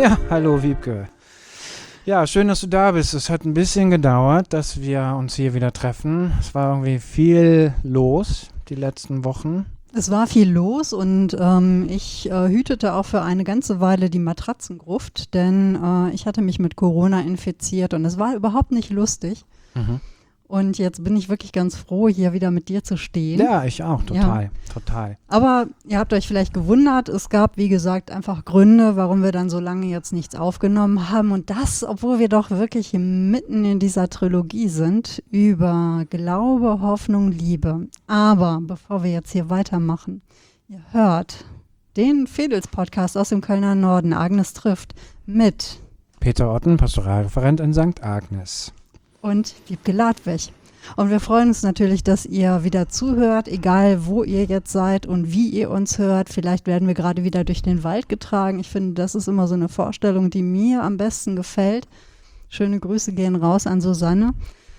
Ja, hallo Wiebke. Ja, schön, dass du da bist. Es hat ein bisschen gedauert, dass wir uns hier wieder treffen. Es war irgendwie viel los die letzten Wochen. Es war viel los und ich hütete auch für eine ganze Weile die Matratzengruft, denn ich hatte mich mit Corona infiziert und es war überhaupt nicht lustig. Mhm. Und jetzt bin ich wirklich ganz froh, hier wieder mit dir zu stehen. Ja, ich auch, total. Aber ihr habt euch vielleicht gewundert, es gab, wie gesagt, einfach Gründe, warum wir dann so lange jetzt nichts aufgenommen haben. Und das, obwohl wir doch wirklich mitten in dieser Trilogie sind über Glaube, Hoffnung, Liebe. Aber bevor wir jetzt hier weitermachen, ihr hört den Fedels-Podcast aus dem Kölner Norden, Agnes trifft, mit Peter Otten, Pastoralreferent in St. Agnes. Und Wiebke Ladwig. Und wir freuen uns natürlich, dass ihr wieder zuhört, egal wo ihr jetzt seid und wie ihr uns hört. Vielleicht werden wir gerade wieder durch den Wald getragen. Ich finde, das ist immer so eine Vorstellung, die mir am besten gefällt. Schöne Grüße gehen raus an Susanne.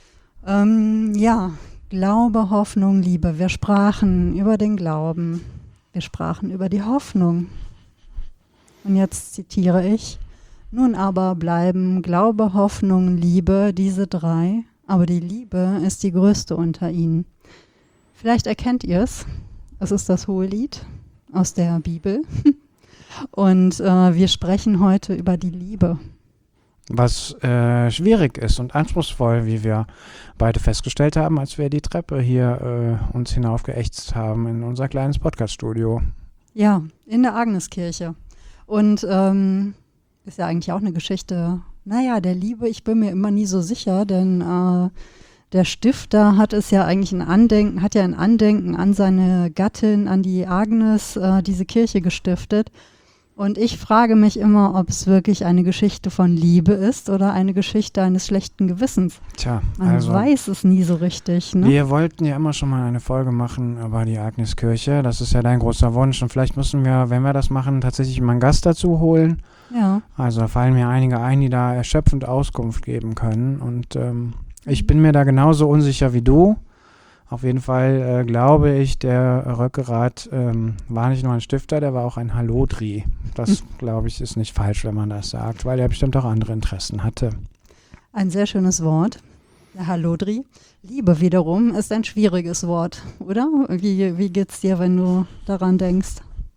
Glaube, Hoffnung, Liebe. Wir sprachen über den Glauben. Wir sprachen über die Hoffnung. Und jetzt zitiere ich: Nun aber bleiben Glaube, Hoffnung, Liebe, diese drei, aber die Liebe ist die größte unter ihnen. Vielleicht erkennt ihr es. Es ist das Hohelied aus der Bibel. Und wir sprechen heute über die Liebe. Was schwierig ist und anspruchsvoll, wie wir beide festgestellt haben, als wir die Treppe hier uns hinaufgeächtzt haben in unser kleines Podcast-Studio. Ja, in der Agneskirche. Und ist ja eigentlich auch eine Geschichte, der Liebe. Ich bin mir immer nie so sicher, denn der Stifter hat ja ein Andenken an seine Gattin, an die Agnes, diese Kirche gestiftet. Und ich frage mich immer, ob es wirklich eine Geschichte von Liebe ist oder eine Geschichte eines schlechten Gewissens. Tja, Man weiß es nie so richtig. Ne? Wir wollten ja immer schon mal eine Folge machen über die Agneskirche. Das ist ja dein großer Wunsch. Und vielleicht müssen wir, wenn wir das machen, tatsächlich mal einen Gast dazu holen. Ja. Also da fallen mir einige ein, die da erschöpfend Auskunft geben können. Und ich bin mir da genauso unsicher wie du. Auf jeden Fall glaube ich, der Röckerath war nicht nur ein Stifter, der war auch ein Hallodri. Das, glaube ich, ist nicht falsch, wenn man das sagt, weil er bestimmt auch andere Interessen hatte. Ein sehr schönes Wort, der Hallodri. Liebe wiederum ist ein schwieriges Wort, oder? Wie geht's dir, wenn du daran denkst?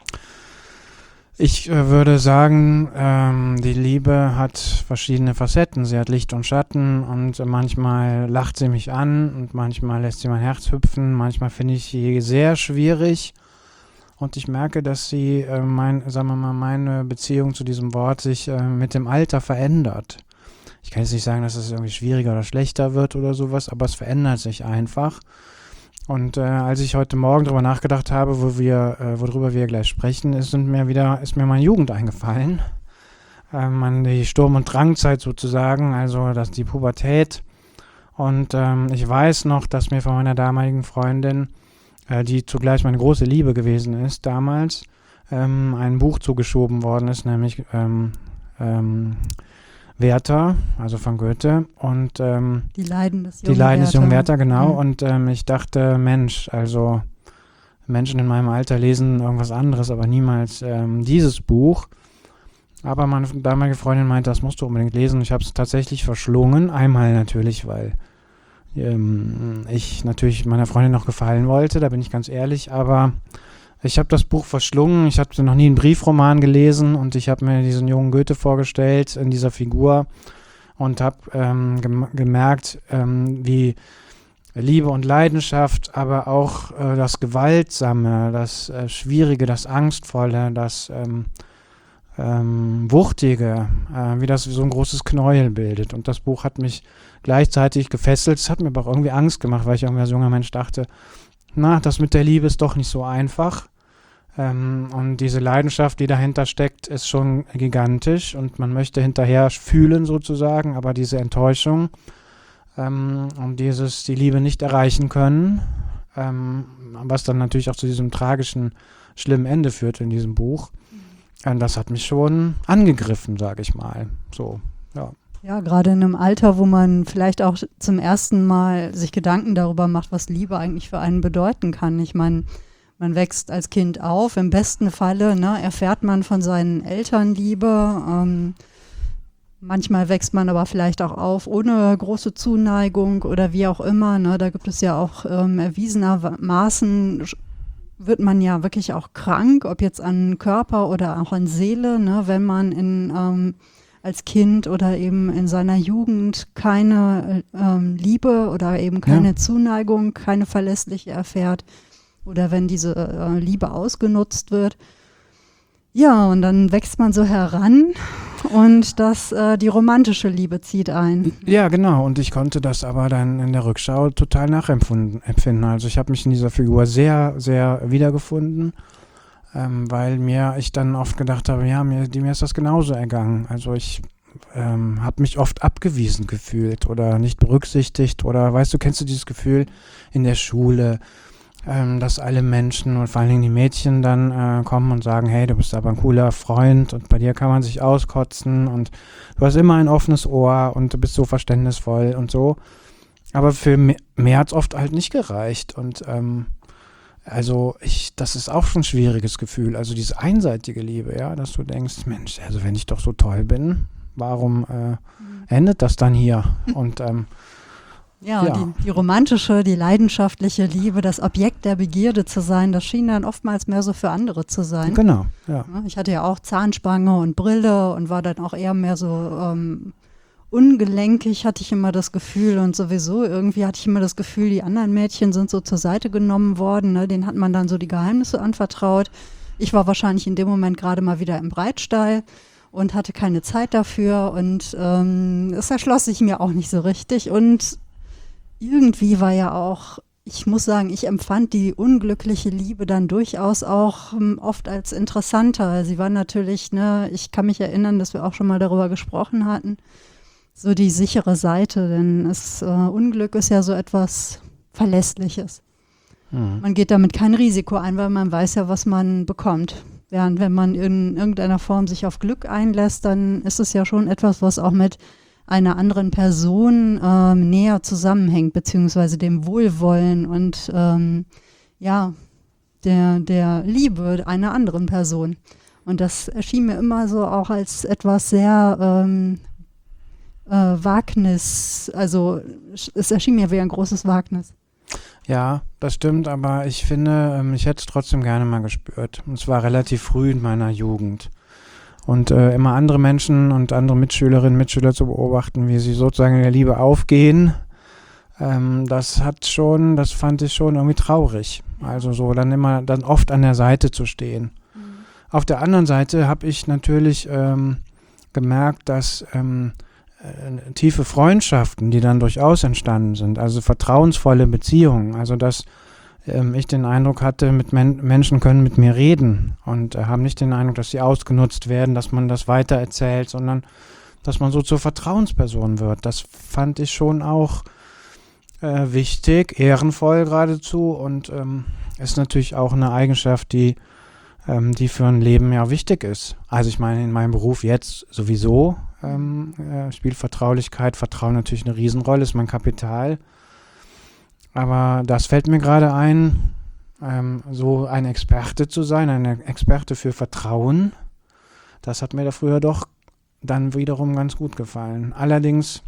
Ich würde sagen, die Liebe hat verschiedene Facetten. Sie hat Licht und Schatten und manchmal lacht sie mich an und manchmal lässt sie mein Herz hüpfen. Manchmal finde ich sie sehr schwierig und ich merke, dass sie, meine Beziehung zu diesem Wort sich mit dem Alter verändert. Ich kann jetzt nicht sagen, dass es irgendwie schwieriger oder schlechter wird oder sowas, aber es verändert sich einfach. Und als ich heute Morgen darüber nachgedacht habe, worüber wir gleich sprechen, ist mir meine Jugend eingefallen. Die Sturm- und Drangzeit sozusagen, also die Pubertät. Und ich weiß noch, dass mir von meiner damaligen Freundin, die zugleich meine große Liebe gewesen ist damals, ein Buch zugeschoben worden ist, nämlich Werther, also von Goethe, und Die Leiden des jungen Werther, genau. Mhm. Und ich dachte, Mensch, also Menschen in meinem Alter lesen irgendwas anderes, aber niemals dieses Buch. Aber meine damalige Freundin meinte, das musst du unbedingt lesen. Ich habe es tatsächlich verschlungen. Einmal natürlich, weil ich natürlich meiner Freundin noch gefallen wollte, da bin ich ganz ehrlich, aber ich habe das Buch verschlungen, ich hatte noch nie einen Briefroman gelesen und ich habe mir diesen jungen Goethe vorgestellt in dieser Figur und habe gemerkt, wie Liebe und Leidenschaft, aber auch das Gewaltsame, das Schwierige, das Angstvolle, das Wuchtige, wie das so ein großes Knäuel bildet. Und das Buch hat mich gleichzeitig gefesselt, es hat mir aber auch irgendwie Angst gemacht, weil ich irgendwie als junger Mensch dachte, das mit der Liebe ist doch nicht so einfach. Und diese Leidenschaft, die dahinter steckt, ist schon gigantisch und man möchte hinterher fühlen sozusagen, aber diese Enttäuschung und die Liebe nicht erreichen können, was dann natürlich auch zu diesem tragischen, schlimmen Ende führt in diesem Buch, das hat mich schon angegriffen, sage ich mal. So, ja. Ja, gerade in einem Alter, wo man vielleicht auch zum ersten Mal sich Gedanken darüber macht, was Liebe eigentlich für einen bedeuten kann. Ich meine, Man wächst als Kind auf, im besten Falle erfährt man von seinen Eltern Liebe. Manchmal wächst man aber vielleicht auch auf ohne große Zuneigung oder wie auch immer. Da gibt es ja auch erwiesenermaßen, wird man ja wirklich auch krank, ob jetzt an Körper oder auch an Seele, wenn man als Kind oder eben in seiner Jugend keine Liebe oder eben keine Zuneigung, keine verlässliche erfährt oder wenn diese Liebe ausgenutzt wird. Ja, und dann wächst man so heran und die romantische Liebe zieht ein. Ja, genau. Und ich konnte das aber dann in der Rückschau total nachempfinden. Also ich habe mich in dieser Figur sehr, sehr wiedergefunden, weil ich dann oft gedacht habe, ja, mir ist das genauso ergangen. Also ich habe mich oft abgewiesen gefühlt oder nicht berücksichtigt oder weißt du, kennst du dieses Gefühl in der Schule, dass alle Menschen und vor allen Dingen die Mädchen dann kommen und sagen, hey, du bist aber ein cooler Freund und bei dir kann man sich auskotzen und du hast immer ein offenes Ohr und du bist so verständnisvoll und so. Aber für mehr hat es oft halt nicht gereicht und das ist auch schon ein schwieriges Gefühl, also diese einseitige Liebe, ja, dass du denkst, Mensch, also wenn ich doch so toll bin, warum endet das dann hier? Und die romantische, die leidenschaftliche Liebe, das Objekt der Begierde zu sein, das schien dann oftmals mehr so für andere zu sein. Genau, ja. Ich hatte ja auch Zahnspange und Brille und war dann auch eher mehr so ungelenkig, hatte ich immer das Gefühl und sowieso irgendwie hatte ich immer das Gefühl, die anderen Mädchen sind so zur Seite genommen worden, denen hat man dann so die Geheimnisse anvertraut. Ich war wahrscheinlich in dem Moment gerade mal wieder im Breitstall und hatte keine Zeit dafür und es erschloss sich mir auch nicht so richtig und irgendwie war ja auch, ich muss sagen, ich empfand die unglückliche Liebe dann durchaus auch oft als interessanter. Sie war natürlich, ich kann mich erinnern, dass wir auch schon mal darüber gesprochen hatten, so die sichere Seite, denn Unglück ist ja so etwas Verlässliches. Mhm. Man geht damit kein Risiko ein, weil man weiß ja, was man bekommt. Während wenn man in irgendeiner Form sich auf Glück einlässt, dann ist es ja schon etwas, was auch mit einer anderen Person näher zusammenhängt, beziehungsweise dem Wohlwollen und der Liebe einer anderen Person. Und das erschien mir immer so auch als etwas sehr Wagnis, also es erschien mir wie ein großes Wagnis. Ja, das stimmt, aber ich finde, ich hätte es trotzdem gerne mal gespürt. Und zwar relativ früh in meiner Jugend. Und immer andere Menschen und andere Mitschülerinnen, Mitschüler zu beobachten, wie sie sozusagen in der Liebe aufgehen, das fand ich schon irgendwie traurig. Also so dann oft an der Seite zu stehen. Mhm. Auf der anderen Seite habe ich natürlich gemerkt, dass tiefe Freundschaften, die dann durchaus entstanden sind, also vertrauensvolle Beziehungen, also dass ich den Eindruck hatte, Menschen können mit mir reden und haben nicht den Eindruck, dass sie ausgenutzt werden, dass man das weitererzählt, sondern dass man so zur Vertrauensperson wird. Das fand ich schon auch wichtig, ehrenvoll geradezu und ist natürlich auch eine Eigenschaft, die für ein Leben ja wichtig ist. Also ich meine, in meinem Beruf jetzt sowieso spielt Vertrauen natürlich eine Riesenrolle, ist mein Kapital. Aber das fällt mir gerade ein, so ein Experte zu sein, eine Experte für Vertrauen, das hat mir da früher doch dann wiederum ganz gut gefallen. Allerdings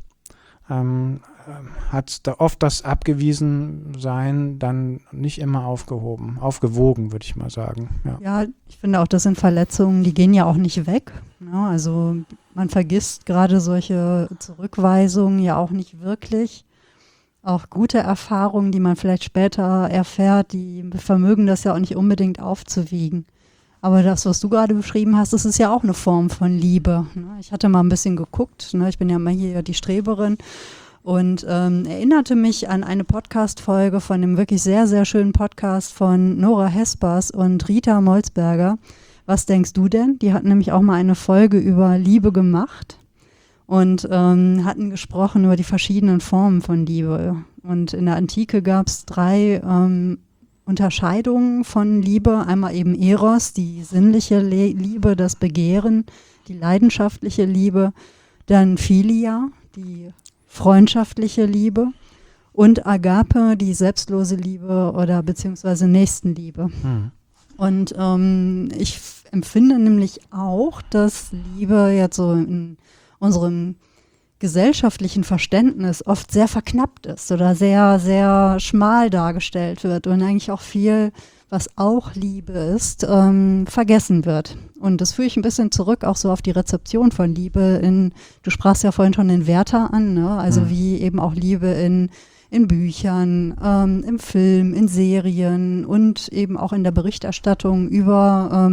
hat da oft das Abgewiesensein dann nicht immer aufgewogen, würde ich mal sagen. Ja, ich finde auch, das sind Verletzungen, die gehen ja auch nicht weg. Ja, also man vergisst gerade solche Zurückweisungen ja auch nicht wirklich. Auch gute Erfahrungen, die man vielleicht später erfährt, die vermögen das ja auch nicht unbedingt aufzuwiegen. Aber das, was du gerade beschrieben hast, das ist ja auch eine Form von Liebe. Ich hatte mal ein bisschen geguckt, ich bin ja mal hier die Streberin und erinnerte mich an eine Podcast-Folge von einem wirklich sehr, sehr schönen Podcast von Nora Hespers und Rita Molzberger. Was denkst du denn? Die hatten nämlich auch mal eine Folge über Liebe gemacht. Und hatten gesprochen über die verschiedenen Formen von Liebe. Und in der Antike gab es 3 Unterscheidungen von Liebe. Einmal eben Eros, die sinnliche Liebe, das Begehren, die leidenschaftliche Liebe. Dann Philia, die freundschaftliche Liebe. und Agape, die selbstlose Liebe oder beziehungsweise Nächstenliebe. Und ich empfinde nämlich auch, dass Liebe jetzt so in unserem gesellschaftlichen Verständnis oft sehr verknappt ist oder sehr, sehr schmal dargestellt wird und eigentlich auch viel, was auch Liebe ist, vergessen wird. Und das führe ich ein bisschen zurück auch so auf die Rezeption von Liebe du sprachst ja vorhin schon den Werther an, ne? Also wie eben auch Liebe in Büchern, im Film, in Serien und eben auch in der Berichterstattung über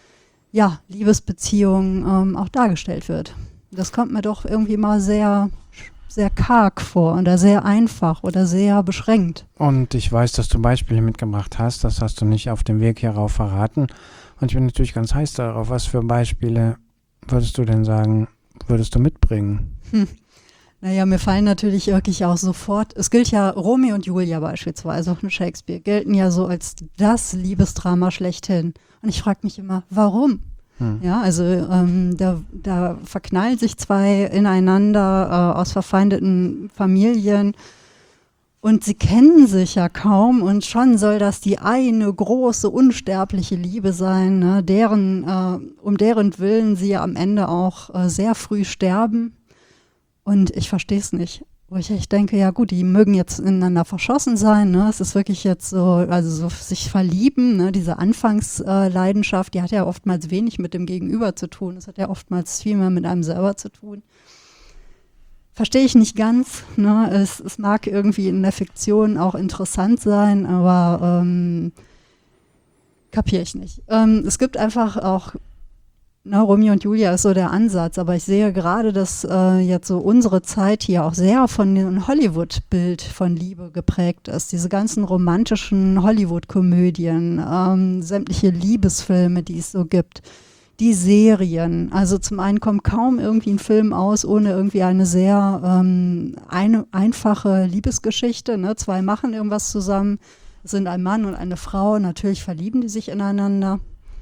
Liebesbeziehungen auch dargestellt wird. Das kommt mir doch irgendwie mal sehr, sehr karg vor oder sehr einfach oder sehr beschränkt. Und ich weiß, dass du Beispiele mitgebracht hast. Das hast du nicht auf dem Weg hierauf verraten. Und ich bin natürlich ganz heiß darauf. Was für Beispiele würdest du denn sagen, würdest du mitbringen? Naja, mir fallen natürlich wirklich auch sofort, es gilt ja, Romeo und Julia beispielsweise, auch mit Shakespeare, gelten ja so als das Liebesdrama schlechthin. Und ich frage mich immer, warum? Ja, also da verknallen sich zwei ineinander aus verfeindeten Familien und sie kennen sich ja kaum und schon soll das die eine große, unsterbliche Liebe sein, ne, um deren Willen sie ja am Ende auch sehr früh sterben. Und ich verstehe es nicht. Wo ich echt denke, ja gut, die mögen jetzt ineinander verschossen sein, ne? Es ist wirklich jetzt so, also so sich verlieben, ne? Diese Anfangsleidenschaft, die hat ja oftmals wenig mit dem Gegenüber zu tun. Es hat ja oftmals viel mehr mit einem selber zu tun. Verstehe ich nicht ganz, ne? Es mag irgendwie in der Fiktion auch interessant sein, aber kapiere ich nicht. Es gibt einfach auch, Romeo und Julia ist so der Ansatz, aber ich sehe gerade, dass jetzt so unsere Zeit hier auch sehr von dem Hollywood-Bild von Liebe geprägt ist. Diese ganzen romantischen Hollywood-Komödien, sämtliche Liebesfilme, die es so gibt, die Serien. Also zum einen kommt kaum irgendwie ein Film aus, ohne irgendwie eine sehr einfache Liebesgeschichte. Ne? Zwei machen irgendwas zusammen, es sind ein Mann und eine Frau, natürlich verlieben die sich ineinander.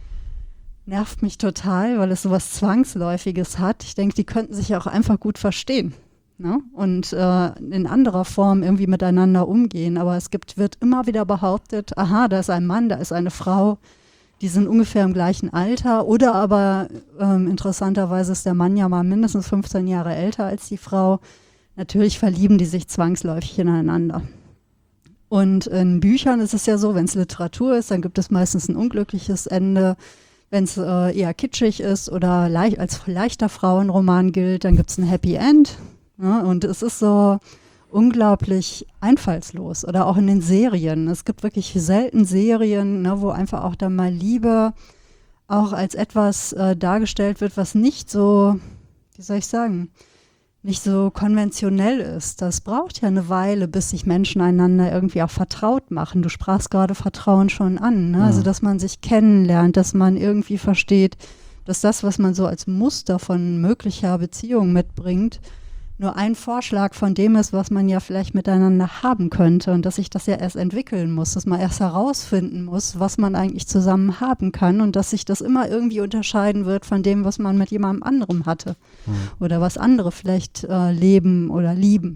Nervt mich total, weil es sowas Zwangsläufiges hat. Ich denke, die könnten sich ja auch einfach gut verstehen, ne? Und in anderer Form irgendwie miteinander umgehen. Aber wird immer wieder behauptet, aha, da ist ein Mann, da ist eine Frau, die sind ungefähr im gleichen Alter. Oder aber interessanterweise ist der Mann ja mal mindestens 15 Jahre älter als die Frau. Natürlich verlieben die sich zwangsläufig ineinander. Und in Büchern ist es ja so, wenn es Literatur ist, dann gibt es meistens ein unglückliches Ende. Wenn es eher kitschig ist oder als leichter Frauenroman gilt, dann gibt es ein Happy End. Ja, und es ist so unglaublich einfallslos. Oder auch in den Serien. Es gibt wirklich selten Serien, ne, wo einfach auch dann mal Liebe auch als etwas dargestellt wird, was nicht so, wie soll ich sagen, nicht so konventionell ist. Das braucht ja eine Weile, bis sich Menschen einander irgendwie auch vertraut machen. Du sprachst gerade Vertrauen schon an, ne? Also dass man sich kennenlernt, dass man irgendwie versteht, dass das, was man so als Muster von möglicher Beziehung mitbringt, nur ein Vorschlag von dem ist, was man ja vielleicht miteinander haben könnte und dass sich das ja erst entwickeln muss, dass man erst herausfinden muss, was man eigentlich zusammen haben kann und dass sich das immer irgendwie unterscheiden wird von dem, was man mit jemandem anderem hatte oder was andere vielleicht leben oder lieben.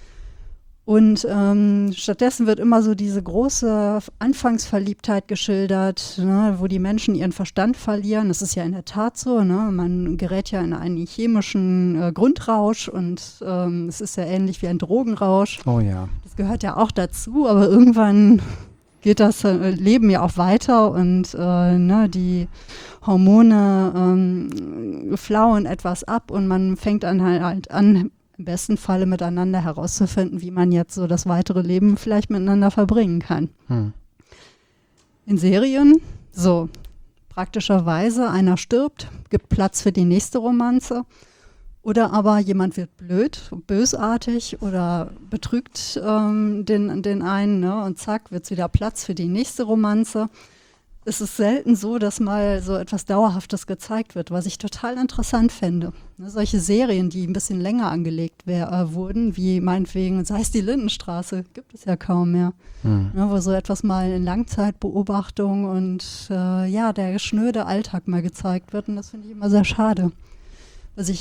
Und stattdessen wird immer so diese große Anfangsverliebtheit geschildert, ne, wo die Menschen ihren Verstand verlieren. Das ist ja in der Tat so. Ne? Man gerät ja in einen chemischen Grundrausch und es ist ja ähnlich wie ein Drogenrausch. Oh ja. Das gehört ja auch dazu, aber irgendwann geht das Leben ja auch weiter und die Hormone flauen etwas ab und man fängt dann halt an, im besten Falle miteinander herauszufinden, wie man jetzt so das weitere Leben vielleicht miteinander verbringen kann. In Serien, so praktischerweise, einer stirbt, gibt Platz für die nächste Romanze. Oder aber jemand wird blöd, bösartig oder betrügt den einen, ne, und zack, wird es wieder Platz für die nächste Romanze. Es ist selten so, dass mal so etwas Dauerhaftes gezeigt wird, was ich total interessant fände. Ne, solche Serien, die ein bisschen länger angelegt wurden, wie meinetwegen, sei es die Lindenstraße, gibt es ja kaum mehr. Ne, wo so etwas mal in Langzeitbeobachtung und der schnöde Alltag mal gezeigt wird. Und das finde ich immer sehr schade. Was ich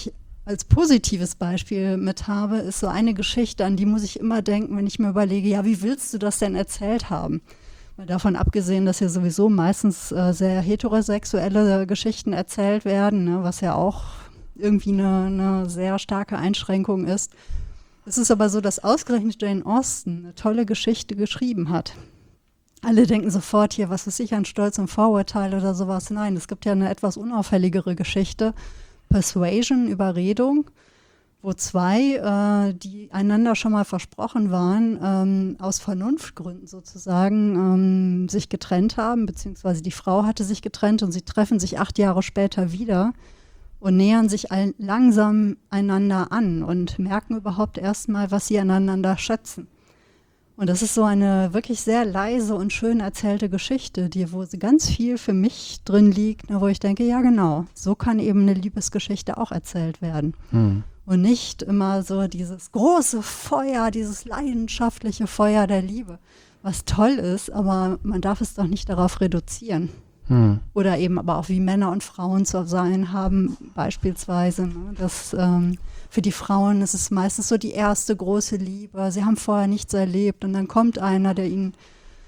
als positives Beispiel mit habe, ist so eine Geschichte, an die muss ich immer denken, wenn ich mir überlege, ja, wie willst du das denn erzählt haben? Mal davon abgesehen, dass ja sowieso meistens sehr heterosexuelle Geschichten erzählt werden, ne, was ja auch irgendwie eine sehr starke Einschränkung ist. Es ist aber so, dass ausgerechnet Jane Austen eine tolle Geschichte geschrieben hat. Alle denken sofort hier, was weiß ich, an Stolz und Vorurteil oder sowas. Nein, es gibt ja eine etwas unauffälligere Geschichte, Persuasion, Überredung, wo zwei, die einander schon mal versprochen waren, aus Vernunftgründen sozusagen sich getrennt haben, beziehungsweise die Frau hatte sich getrennt und sie treffen sich 8 Jahre später wieder und nähern sich langsam einander an und merken überhaupt erstmal, was sie aneinander schätzen. Und das ist so eine wirklich sehr leise und schön erzählte Geschichte, wo ganz viel für mich drin liegt, wo ich denke, ja genau, so kann eben eine Liebesgeschichte auch erzählt werden. Und nicht immer so dieses große Feuer, dieses leidenschaftliche Feuer der Liebe, was toll ist, aber man darf es doch nicht darauf reduzieren. Oder eben aber auch wie Männer und Frauen zu sein haben, beispielsweise. Ne? Dass für die Frauen ist es meistens so die erste große Liebe. Sie haben vorher nichts erlebt und dann kommt einer, der in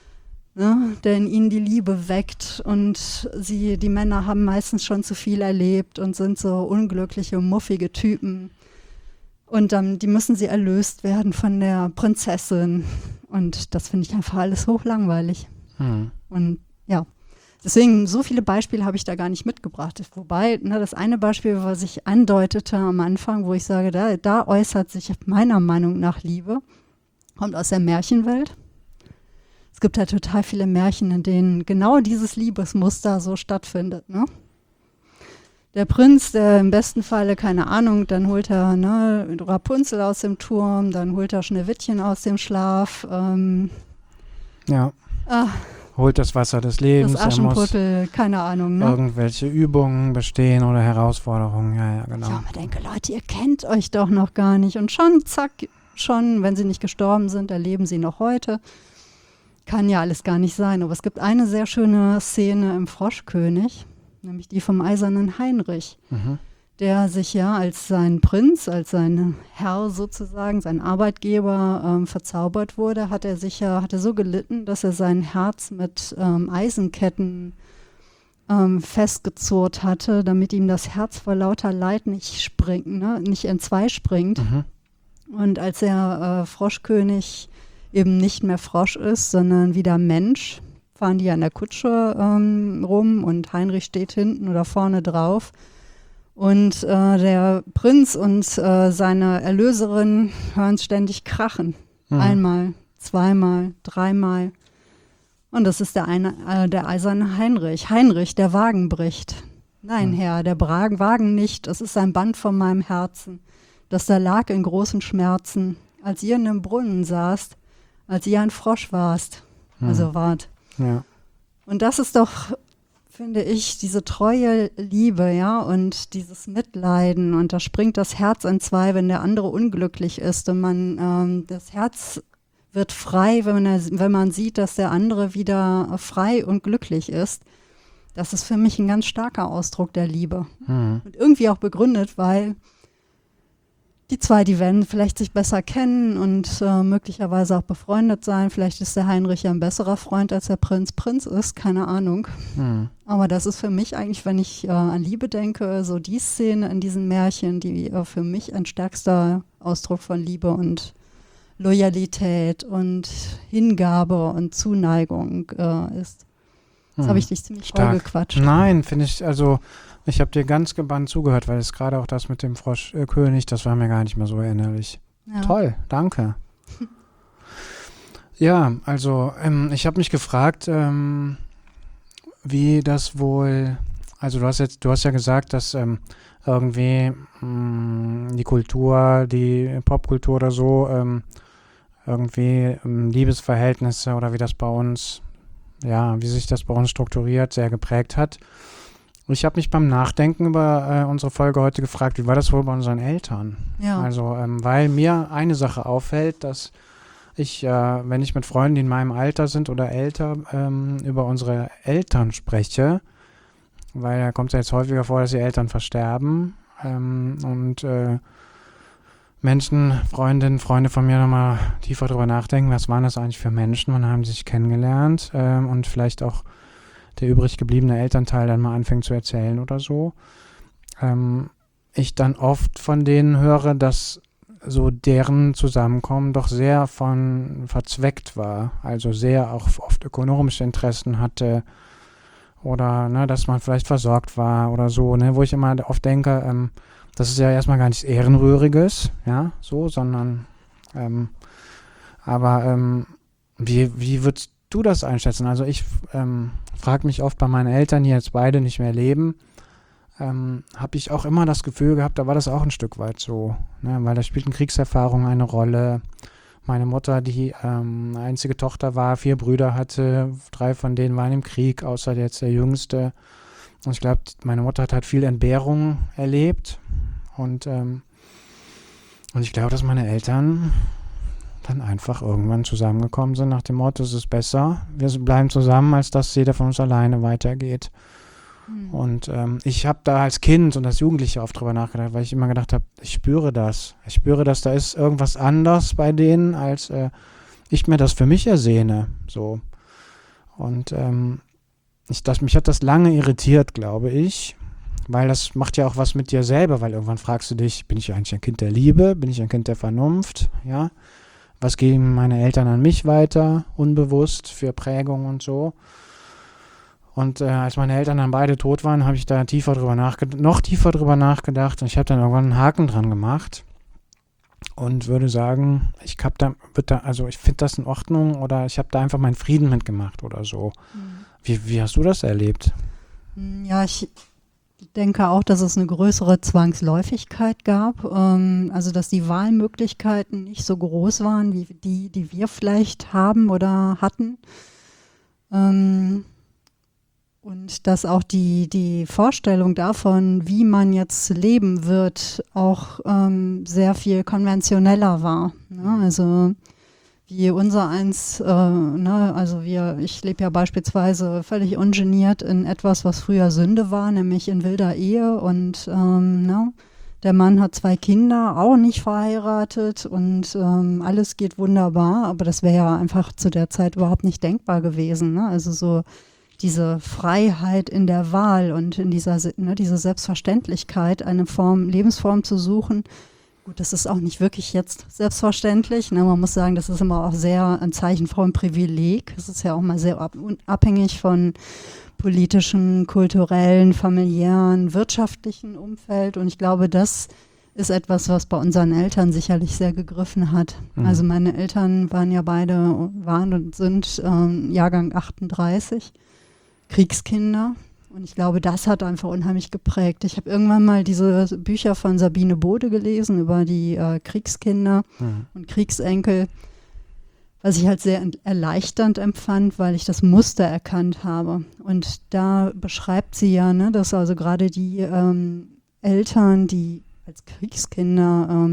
ihnen die Liebe weckt und die Männer haben meistens schon zu viel erlebt und sind so unglückliche, muffige Typen. Und die müssen sie erlöst werden von der Prinzessin. Und das finde ich einfach alles hochlangweilig. Und ja. Deswegen, so viele Beispiele habe ich da gar nicht mitgebracht. Wobei, das eine Beispiel, was ich andeutete am Anfang, wo ich sage, da äußert sich meiner Meinung nach Liebe, kommt aus der Märchenwelt. Es gibt ja total viele Märchen, in denen genau dieses Liebesmuster so stattfindet. Ne? Der Prinz, der im besten Falle, keine Ahnung, dann holt er Rapunzel aus dem Turm, dann holt er Schneewittchen aus dem Schlaf. Holt das Wasser des Lebens. Das Aschenputtel, keine Ahnung. Ne? Irgendwelche Übungen bestehen oder Herausforderungen. Ja, genau. Ja, man denke, Leute, ihr kennt euch doch noch gar nicht. Und schon, zack, wenn sie nicht gestorben sind, erleben sie noch heute. Kann ja alles gar nicht sein. Aber es gibt eine sehr schöne Szene im Froschkönig, nämlich die vom eisernen Heinrich, der sich ja als sein Prinz, als sein Herr sozusagen, sein Arbeitgeber verzaubert wurde, hat er so gelitten, dass er sein Herz mit Eisenketten festgezurrt hatte, damit ihm das Herz vor lauter Leid nicht entzwei springt. Und als der Froschkönig eben nicht mehr Frosch ist, sondern wieder Mensch, fahren die an der Kutsche rum und Heinrich steht hinten oder vorne drauf. Und der Prinz und seine Erlöserin hören es ständig krachen. Einmal, zweimal, dreimal. Und das ist der eiserne Heinrich. Heinrich, der Wagen bricht. Nein, Herr, der Wagen nicht. Es ist ein Band von meinem Herzen, das da lag in großen Schmerzen, als ihr in dem Brunnen saßt, als ihr ein Frosch warst. Also wart. Ja. Und das ist doch, finde ich, diese treue Liebe, ja, und dieses Mitleiden. Und da springt das Herz entzwei, wenn der andere unglücklich ist. Und das Herz wird frei, wenn man sieht, dass der andere wieder frei und glücklich ist. Das ist für mich ein ganz starker Ausdruck der Liebe. Und irgendwie auch begründet, weil die werden vielleicht sich besser kennen und möglicherweise auch befreundet sein. Vielleicht ist der Heinrich ja ein besserer Freund, als der Prinz ist, keine Ahnung. Aber das ist für mich eigentlich, wenn ich an Liebe denke, so die Szene in diesen Märchen, die für mich ein stärkster Ausdruck von Liebe und Loyalität und Hingabe und Zuneigung ist. Jetzt habe ich dich ziemlich vollgequatscht. Nein, finde ich, also ich habe dir ganz gebannt zugehört, weil es gerade auch das mit dem Froschkönig, das war mir gar nicht mehr so erinnerlich. Ja. Toll, danke. Ja, also ich habe mich gefragt, wie das wohl, also du hast ja gesagt, dass irgendwie die Kultur, die Popkultur oder so, irgendwie Liebesverhältnisse oder wie sich das bei uns strukturiert, sehr geprägt hat. Ich habe mich beim Nachdenken über unsere Folge heute gefragt, wie war das wohl bei unseren Eltern? Ja. Also, weil mir eine Sache auffällt, dass ich, wenn ich mit Freunden, die in meinem Alter sind oder älter, über unsere Eltern spreche, weil da kommt es ja jetzt häufiger vor, dass die Eltern versterben, und Menschen, Freundinnen, Freunde von mir nochmal tiefer drüber nachdenken, was waren das eigentlich für Menschen, wann haben sie sich kennengelernt und vielleicht auch der übrig gebliebene Elternteil dann mal anfängt zu erzählen oder so. Ich dann oft von denen höre, dass so deren Zusammenkommen doch sehr von verzweckt war, also sehr auch oft ökonomische Interessen hatte oder ne, dass man vielleicht versorgt war oder so, ne, wo ich immer oft denke, das ist ja erstmal gar nichts Ehrenrühriges, ja, so, sondern wie würdest du das einschätzen? Also ich frage mich oft bei meinen Eltern, die jetzt beide nicht mehr leben, habe ich auch immer das Gefühl gehabt, da war das auch ein Stück weit so, ne? Weil da spielten Kriegserfahrungen eine Rolle. Meine Mutter, die einzige Tochter war, 4 Brüder hatte, 3 von denen waren im Krieg, außer jetzt der Jüngste. Und ich glaube, meine Mutter hat halt viel Entbehrung erlebt. Und ich glaube, dass meine Eltern dann einfach irgendwann zusammengekommen sind nach dem Motto, es ist besser, wir bleiben zusammen, als dass jeder von uns alleine weitergeht. Und ich habe da als Kind und als Jugendliche oft drüber nachgedacht, weil ich immer gedacht habe, ich spüre das. Ich spüre, dass da ist irgendwas anders bei denen, als ich mir das für mich ersehne. So. Und mich hat das lange irritiert, glaube ich, weil das macht ja auch was mit dir selber, weil irgendwann fragst du dich, bin ich eigentlich ein Kind der Liebe, bin ich ein Kind der Vernunft, ja? Was geben meine Eltern an mich weiter, unbewusst, für Prägung und so. Und als meine Eltern dann beide tot waren, habe ich da noch tiefer drüber nachgedacht und ich habe dann irgendwann einen Haken dran gemacht und würde sagen, ich finde das in Ordnung oder ich habe da einfach meinen Frieden mitgemacht oder so. Wie hast du das erlebt? Ja, ich denke auch, dass es eine größere Zwangsläufigkeit gab, also dass die Wahlmöglichkeiten nicht so groß waren, wie die wir vielleicht haben oder hatten. Und dass auch die Vorstellung davon, wie man jetzt leben wird, auch sehr viel konventioneller war. Ne? Also wie unser eins, ich lebe ja beispielsweise völlig ungeniert in etwas, was früher Sünde war, nämlich in wilder Ehe und der Mann hat 2 Kinder, auch nicht verheiratet und alles geht wunderbar, aber das wäre ja einfach zu der Zeit überhaupt nicht denkbar gewesen. Ne? Also so diese Freiheit in der Wahl und in diese Selbstverständlichkeit, eine Lebensform zu suchen. Gut, das ist auch nicht wirklich jetzt selbstverständlich. Ne? Man muss sagen, das ist immer auch sehr ein Zeichen von Privileg. Es ist ja auch mal sehr abhängig von politischen, kulturellen, familiären, wirtschaftlichen Umfeld. Und ich glaube, das ist etwas, was bei unseren Eltern sicherlich sehr gegriffen hat. Also meine Eltern waren und sind Jahrgang 38. Kriegskinder. Und ich glaube, das hat einfach unheimlich geprägt. Ich habe irgendwann mal diese Bücher von Sabine Bode gelesen über die Kriegskinder und Kriegsenkel, was ich halt sehr erleichternd empfand, weil ich das Muster erkannt habe. Und da beschreibt sie ja, ne, dass also gerade die Eltern, die als Kriegskinder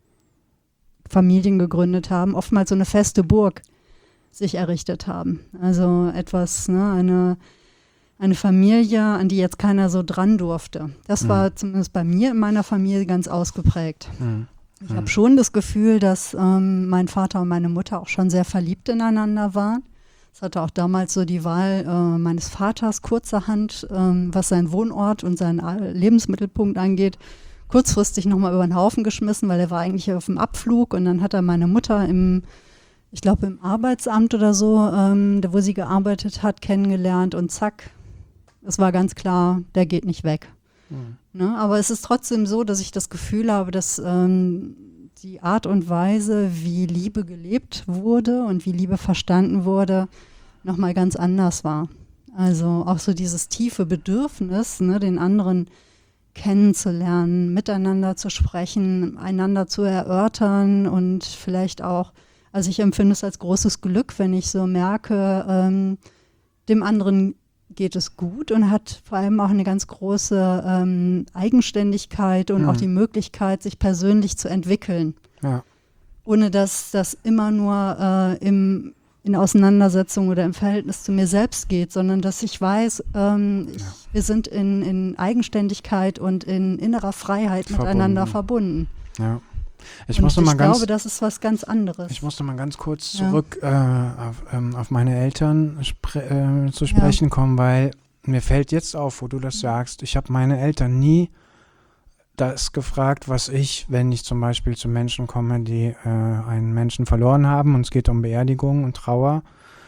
Familien gegründet haben, oftmals so eine feste Burg sich errichtet haben. Also etwas, ne, eine Familie, an die jetzt keiner so dran durfte. Das war zumindest bei mir in meiner Familie ganz ausgeprägt. Ich habe schon das Gefühl, dass mein Vater und meine Mutter auch schon sehr verliebt ineinander waren. Es hatte auch damals so die Wahl meines Vaters kurzerhand, was seinen Wohnort und seinen Lebensmittelpunkt angeht, kurzfristig nochmal über den Haufen geschmissen, weil er war eigentlich auf dem Abflug und dann hat er meine Mutter im Arbeitsamt oder so, wo sie gearbeitet hat, kennengelernt und zack, es war ganz klar, der geht nicht weg. Ne? Aber es ist trotzdem so, dass ich das Gefühl habe, dass die Art und Weise, wie Liebe gelebt wurde und wie Liebe verstanden wurde, nochmal ganz anders war. Also auch so dieses tiefe Bedürfnis, ne, den anderen kennenzulernen, miteinander zu sprechen, einander zu erörtern und vielleicht auch, also ich empfinde es als großes Glück, wenn ich so merke, dem anderen geht es gut und hat vor allem auch eine ganz große Eigenständigkeit und auch die Möglichkeit, sich persönlich zu entwickeln. Ja. Ohne dass das immer nur im in Auseinandersetzung oder im Verhältnis zu mir selbst geht, sondern dass ich weiß, wir sind in Eigenständigkeit und in innerer Freiheit miteinander verbunden. Ja. Ich glaube, das ist was ganz anderes. Ich musste mal ganz kurz zurück auf meine Eltern zu sprechen kommen, weil mir fällt jetzt auf, wo du das sagst, ich habe meine Eltern nie das gefragt, was ich, wenn ich zum Beispiel zu Menschen komme, die einen Menschen verloren haben und es geht um Beerdigung und Trauer,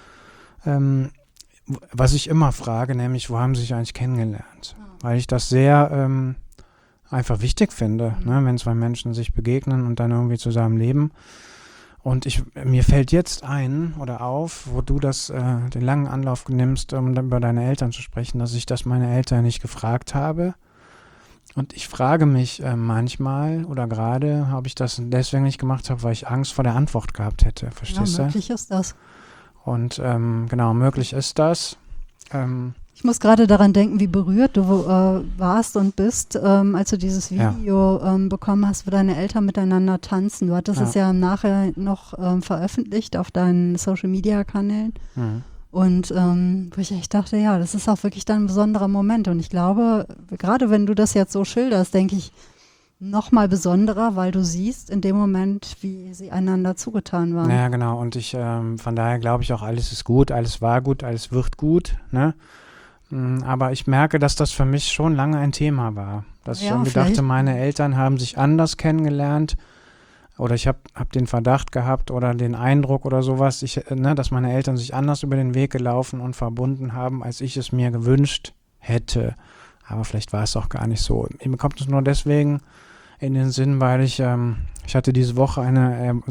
was ich immer frage, nämlich, wo haben sie sich eigentlich kennengelernt? Weil ich das sehr einfach wichtig finde, ne, wenn zwei Menschen sich begegnen und dann irgendwie zusammen leben. Und mir fällt jetzt ein oder auf, wo du den langen Anlauf nimmst, um dann über deine Eltern zu sprechen, dass ich das meine Eltern nicht gefragt habe. Und ich frage mich manchmal oder gerade, ob ich das deswegen nicht gemacht habe, weil ich Angst vor der Antwort gehabt hätte. Verstehst du? Ja, möglich ist das. Und genau, möglich ist das. Ich muss gerade daran denken, wie berührt du warst und bist, als du dieses Video bekommen hast, wo deine Eltern miteinander tanzen. Du hattest es ja im Nachhinein noch veröffentlicht auf deinen Social-Media-Kanälen. Mhm. Und wo ich echt dachte, ja, das ist auch wirklich dann ein besonderer Moment. Und ich glaube, gerade wenn du das jetzt so schilderst, denke ich, noch mal besonderer, weil du siehst in dem Moment, wie sie einander zugetan waren. Ja, genau. Und von daher glaube ich auch, alles ist gut, alles war gut, alles wird gut, ne? Aber ich merke, dass das für mich schon lange ein Thema war. Dass ich irgendwie dachte, meine Eltern haben sich anders kennengelernt oder ich hab den Verdacht gehabt oder den Eindruck oder sowas, dass meine Eltern sich anders über den Weg gelaufen und verbunden haben, als ich es mir gewünscht hätte. Aber vielleicht war es auch gar nicht so. Mir kommt es nur deswegen in den Sinn, weil ich hatte diese Woche eine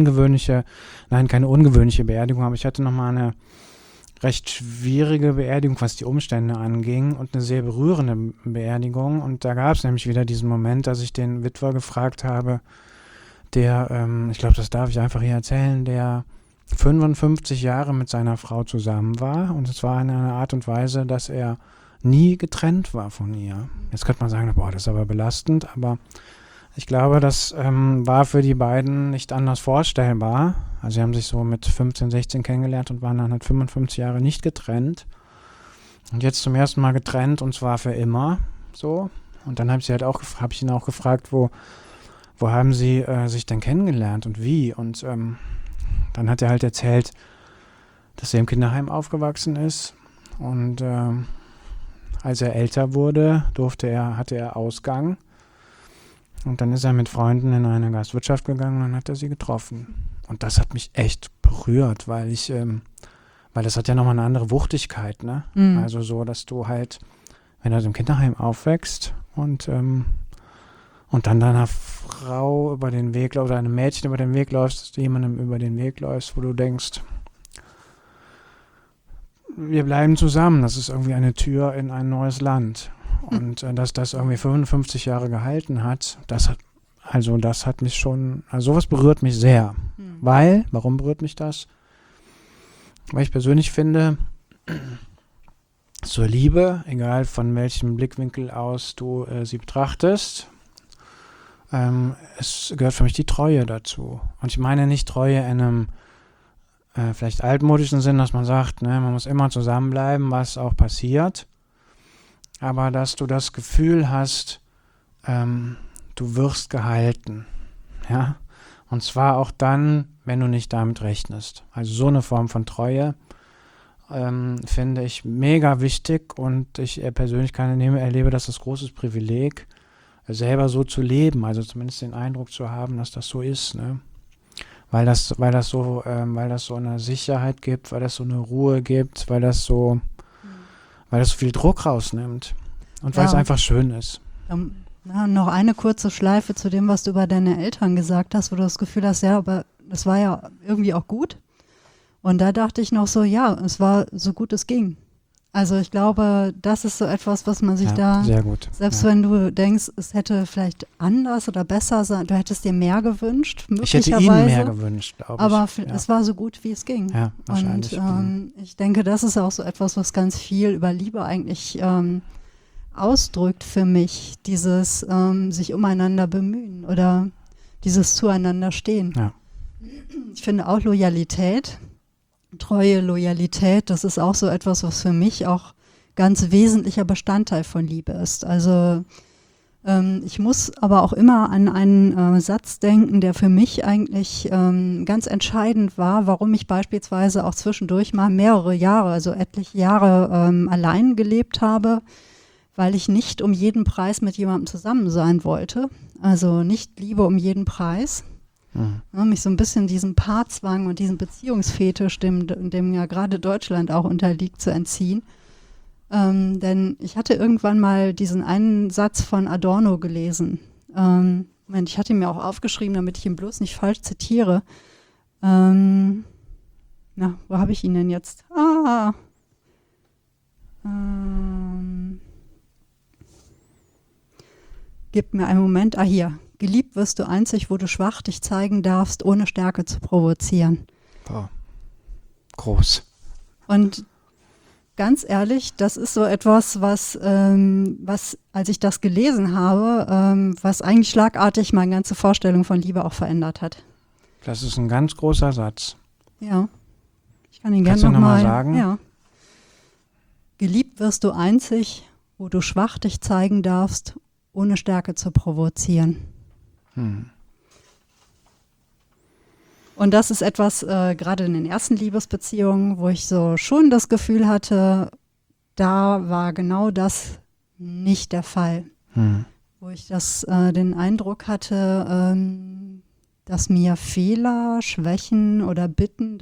keine ungewöhnliche Beerdigung, aber ich hatte nochmal eine recht schwierige Beerdigung, was die Umstände anging und eine sehr berührende Beerdigung. Und da gab es nämlich wieder diesen Moment, dass ich den Witwer gefragt habe, der, ich glaube, das darf ich einfach hier erzählen, der 55 Jahre mit seiner Frau zusammen war. Und es war in einer Art und Weise, dass er nie getrennt war von ihr. Jetzt könnte man sagen, boah, das ist aber belastend, aber ich glaube, das war für die beiden nicht anders vorstellbar. Also sie haben sich so mit 15, 16 kennengelernt und waren dann halt 55 Jahre nicht getrennt. Und jetzt zum ersten Mal getrennt und zwar für immer so. Und dann habe ich ihn auch gefragt, wo haben sie sich denn kennengelernt und wie? Und dann hat er halt erzählt, dass er im Kinderheim aufgewachsen ist. Und als er älter wurde, hatte er Ausgang. Und dann ist er mit Freunden in eine Gastwirtschaft gegangen und dann hat er sie getroffen. Und das hat mich echt berührt, weil das hat ja nochmal eine andere Wuchtigkeit, ne? Mhm. Also so, dass du halt, wenn du im Kinderheim aufwächst und dann deiner Frau über den Weg oder einem Mädchen über den Weg läufst, dass du jemandem über den Weg läufst, wo du denkst, wir bleiben zusammen, das ist irgendwie eine Tür in ein neues Land. Und dass das irgendwie 55 Jahre gehalten hat, das hat mich schon, also sowas berührt mich sehr. Warum berührt mich das? Weil ich persönlich finde, zur Liebe, egal von welchem Blickwinkel aus du sie betrachtest, es gehört für mich die Treue dazu. Und ich meine nicht Treue in einem vielleicht altmodischen Sinn, dass man sagt, ne, man muss immer zusammenbleiben, was auch passiert. Aber dass du das Gefühl hast, du wirst gehalten. Ja? Und zwar auch dann, wenn du nicht damit rechnest. Also so eine Form von Treue finde ich mega wichtig und ich persönlich erlebe das als großes Privileg, selber so zu leben, also zumindest den Eindruck zu haben, dass das so ist, ne? Weil das so eine Sicherheit gibt, weil das so eine Ruhe gibt, weil das so viel Druck rausnimmt und weil es einfach schön ist. Noch eine kurze Schleife zu dem, was du über deine Eltern gesagt hast, wo du das Gefühl hast, ja, aber das war ja irgendwie auch gut. Und da dachte ich noch so, ja, es war so gut es ging. Also ich glaube, das ist so etwas, was man sich sehr gut. Selbst wenn du denkst, es hätte vielleicht anders oder besser sein, du hättest dir mehr gewünscht, möglicherweise. Ich hätte ihnen mehr gewünscht, glaube ich. Aber es war so gut, wie es ging. Ja, wahrscheinlich. Und ich denke, das ist auch so etwas, was ganz viel über Liebe eigentlich ausdrückt für mich, dieses sich umeinander bemühen oder dieses Zueinander stehen. Ja. Ich finde auch Loyalität Treue, Loyalität, das ist auch so etwas, was für mich auch ganz wesentlicher Bestandteil von Liebe ist. Also ich muss aber auch immer an einen Satz denken, der für mich eigentlich ganz entscheidend war, warum ich beispielsweise auch zwischendurch mal mehrere Jahre, also etliche Jahre allein gelebt habe, weil ich nicht um jeden Preis mit jemandem zusammen sein wollte. Also nicht Liebe um jeden Preis. Ja, mich so ein bisschen diesem Paarzwang und diesem Beziehungsfetisch, dem ja gerade Deutschland auch unterliegt, zu entziehen. Denn ich hatte irgendwann mal diesen einen Satz von Adorno gelesen. Ich hatte ihn mir auch aufgeschrieben, damit ich ihn bloß nicht falsch zitiere. Wo habe ich ihn denn jetzt? Gib mir einen Moment. Hier. Geliebt wirst du einzig, wo du schwach dich zeigen darfst, ohne Stärke zu provozieren. Wow. Groß. Und ganz ehrlich, das ist so etwas, was als ich das gelesen habe, was eigentlich schlagartig meine ganze Vorstellung von Liebe auch verändert hat. Das ist ein ganz großer Satz. Ja, ich kann ihn Kannst gerne du noch mal nochmal sagen? Ja. Geliebt wirst du einzig, wo du schwach dich zeigen darfst, ohne Stärke zu provozieren. Und das ist etwas, gerade in den ersten Liebesbeziehungen, wo ich so schon das Gefühl hatte, da war genau das nicht der Fall. Wo ich den Eindruck hatte, dass mir Fehler, Schwächen oder Bitten,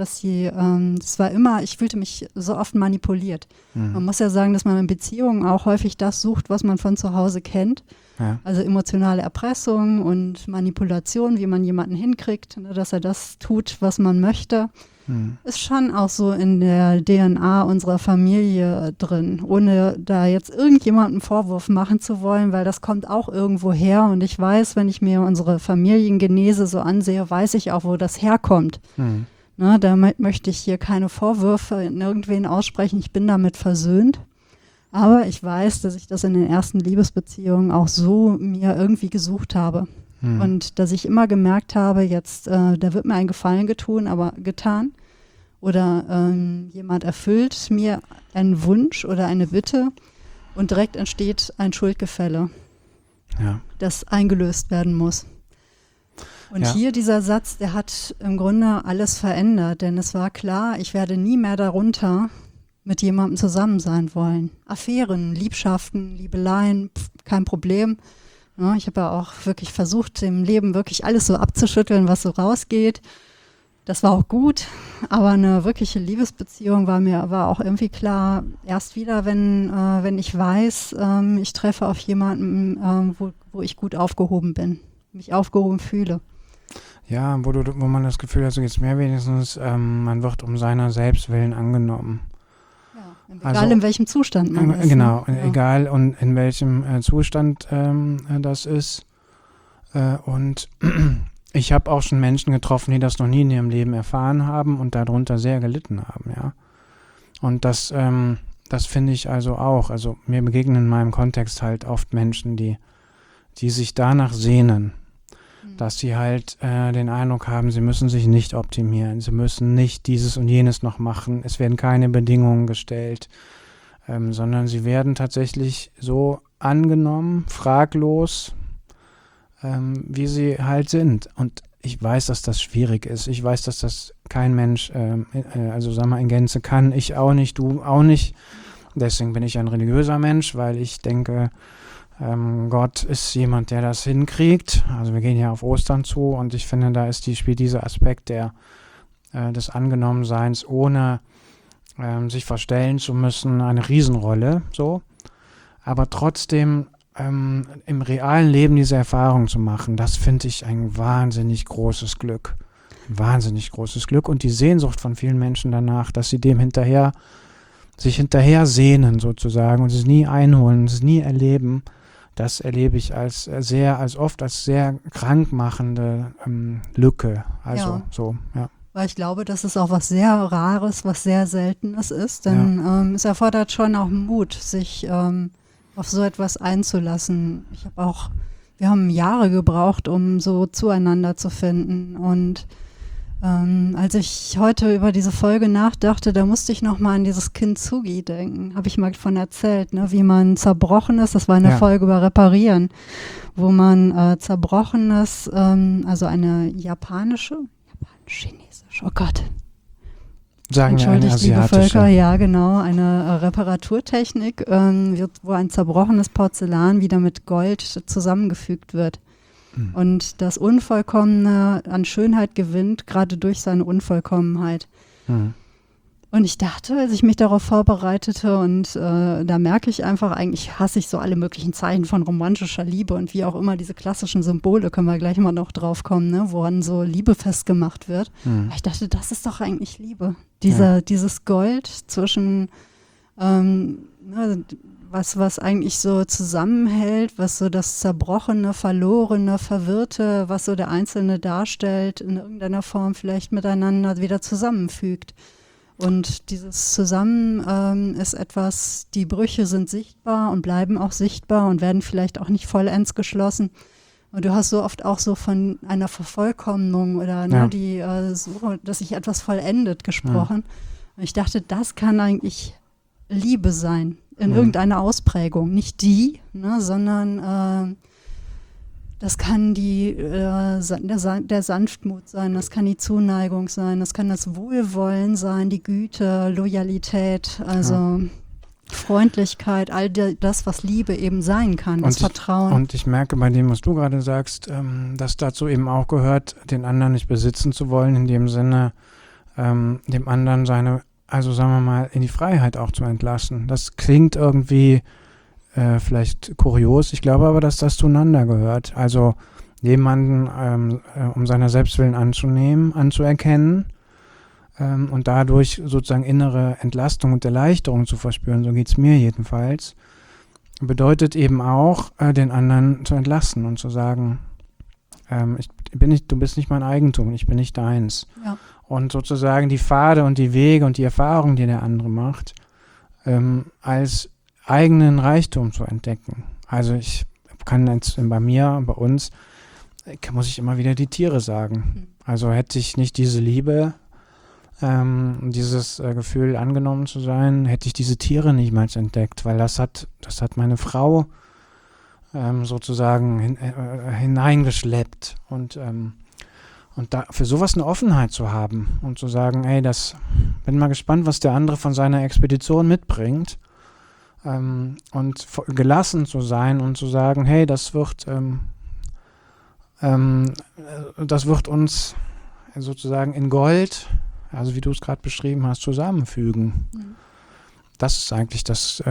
ich fühlte mich so oft manipuliert. Man muss ja sagen, dass man in Beziehungen auch häufig das sucht, was man von zu Hause kennt. Ja. Also emotionale Erpressung und Manipulation, wie man jemanden hinkriegt, dass er das tut, was man möchte, ist schon auch so in der DNA unserer Familie drin, ohne da jetzt irgendjemandem Vorwurf machen zu wollen, weil das kommt auch irgendwo her und ich weiß, wenn ich mir unsere Familiengenese so ansehe, weiß ich auch, wo das herkommt. Damit möchte ich hier keine Vorwürfe in irgendwen aussprechen, ich bin damit versöhnt. Aber ich weiß, dass ich das in den ersten Liebesbeziehungen auch so mir irgendwie gesucht habe. Und dass ich immer gemerkt habe, jetzt, da wird mir ein Gefallen getan. Oder jemand erfüllt mir einen Wunsch oder eine Bitte und direkt entsteht ein Schuldgefälle, das eingelöst werden muss. Und hier dieser Satz, der hat im Grunde alles verändert, denn es war klar, ich werde nie mehr darunter mit jemandem zusammen sein wollen. Affären, Liebschaften, Liebeleien, kein Problem. Ja, ich habe ja auch wirklich versucht, im Leben wirklich alles so abzuschütteln, was so rausgeht. Das war auch gut, aber eine wirkliche Liebesbeziehung war auch irgendwie klar, erst wieder, wenn ich weiß, ich treffe auf jemanden, wo ich gut aufgehoben bin, mich aufgehoben fühle. Ja, wo man das Gefühl hat, so geht's mir wenigstens, man wird um seiner selbst willen angenommen. Egal in welchem Zustand man ist. Genau, egal und in welchem Zustand das ist. Und ich habe auch schon Menschen getroffen, die das noch nie in ihrem Leben erfahren haben und darunter sehr gelitten haben, ja. Und das finde ich also auch. Also mir begegnen in meinem Kontext halt oft Menschen, die sich danach sehnen, dass sie halt den Eindruck haben, sie müssen sich nicht optimieren, sie müssen nicht dieses und jenes noch machen, es werden keine Bedingungen gestellt, sondern sie werden tatsächlich so angenommen, fraglos, wie sie halt sind. Und ich weiß, dass das schwierig ist, ich weiß, dass das kein Mensch, in Gänze kann, ich auch nicht, du auch nicht. Deswegen bin ich ein religiöser Mensch, weil ich denke, Gott ist jemand, der das hinkriegt. Also wir gehen ja auf Ostern zu und ich finde, da spielt dieser Aspekt des Angenommenseins, ohne sich verstellen zu müssen, eine Riesenrolle. So. Aber trotzdem im realen Leben diese Erfahrung zu machen, das finde ich ein wahnsinnig großes Glück. Ein wahnsinnig großes Glück und die Sehnsucht von vielen Menschen danach, dass sie dem sich hinterher sehnen sozusagen und es nie einholen, es nie erleben. Das erlebe ich als oft als sehr krankmachende Lücke. Also ja. Weil ich glaube, dass es auch was sehr Rares, was sehr Seltenes ist. Denn es erfordert schon auch Mut, sich auf so etwas einzulassen. Wir haben Jahre gebraucht, um so zueinander zu finden. Und Als ich heute über diese Folge nachdachte, da musste ich nochmal an dieses Kintsugi denken. Habe ich mal von erzählt, ne? Wie man Zerbrochenes, das war eine Folge über Reparieren, wo man Zerbrochenes, also eine chinesisch, oh Gott. Sagen wir eine Entschuldigt, liebe asiatische. Völker, ja genau, eine Reparaturtechnik, wo ein zerbrochenes Porzellan wieder mit Gold zusammengefügt wird. Und das Unvollkommene an Schönheit gewinnt, gerade durch seine Unvollkommenheit. Und ich dachte, als ich mich darauf vorbereitete und da merke ich einfach, eigentlich hasse ich so alle möglichen Zeichen von romantischer Liebe und wie auch immer diese klassischen Symbole, können wir gleich mal noch drauf kommen, ne, woran so Liebe festgemacht wird. Ich dachte, das ist doch eigentlich Liebe. Dieses Gold zwischen was eigentlich so zusammenhält, was so das Zerbrochene, Verlorene, Verwirrte, was so der Einzelne darstellt, in irgendeiner Form vielleicht miteinander wieder zusammenfügt. Und dieses Zusammen ist etwas, die Brüche sind sichtbar und bleiben auch sichtbar und werden vielleicht auch nicht vollends geschlossen. Und du hast so oft auch so von einer Vervollkommnung oder die so, dass sich etwas vollendet gesprochen. Und ich dachte, das kann eigentlich Liebe sein, in irgendeiner Ausprägung. Nicht die, ne, sondern das kann der Sanftmut sein, das kann die Zuneigung sein, das kann das Wohlwollen sein, die Güte, Loyalität, also Freundlichkeit, all das, was Liebe eben sein kann, das Vertrauen. Und ich merke bei dem, was du gerade sagst, dass dazu eben auch gehört, den anderen nicht besitzen zu wollen, in dem Sinne, dem anderen also sagen wir mal, in die Freiheit auch zu entlassen. Das klingt irgendwie vielleicht kurios. Ich glaube aber, dass das zueinander gehört. Also jemanden um seiner Selbstwillen anzunehmen, anzuerkennen und dadurch sozusagen innere Entlastung und Erleichterung zu verspüren, so geht es mir jedenfalls, bedeutet eben auch, den anderen zu entlassen und zu sagen, du bist nicht mein Eigentum, ich bin nicht deins. Ja. Und sozusagen die Pfade und die Wege und die Erfahrungen, die der andere macht, als eigenen Reichtum zu entdecken. Also ich kann jetzt bei uns, muss ich immer wieder die Tiere sagen. Also hätte ich nicht diese Liebe, dieses Gefühl angenommen zu sein, hätte ich diese Tiere niemals entdeckt, weil das hat meine Frau sozusagen hineingeschleppt und da für sowas eine Offenheit zu haben und zu sagen, bin mal gespannt, was der andere von seiner Expedition mitbringt, und gelassen zu sein und zu sagen, hey, das wird uns sozusagen in Gold, also wie du es gerade beschrieben hast, zusammenfügen. Das ist eigentlich das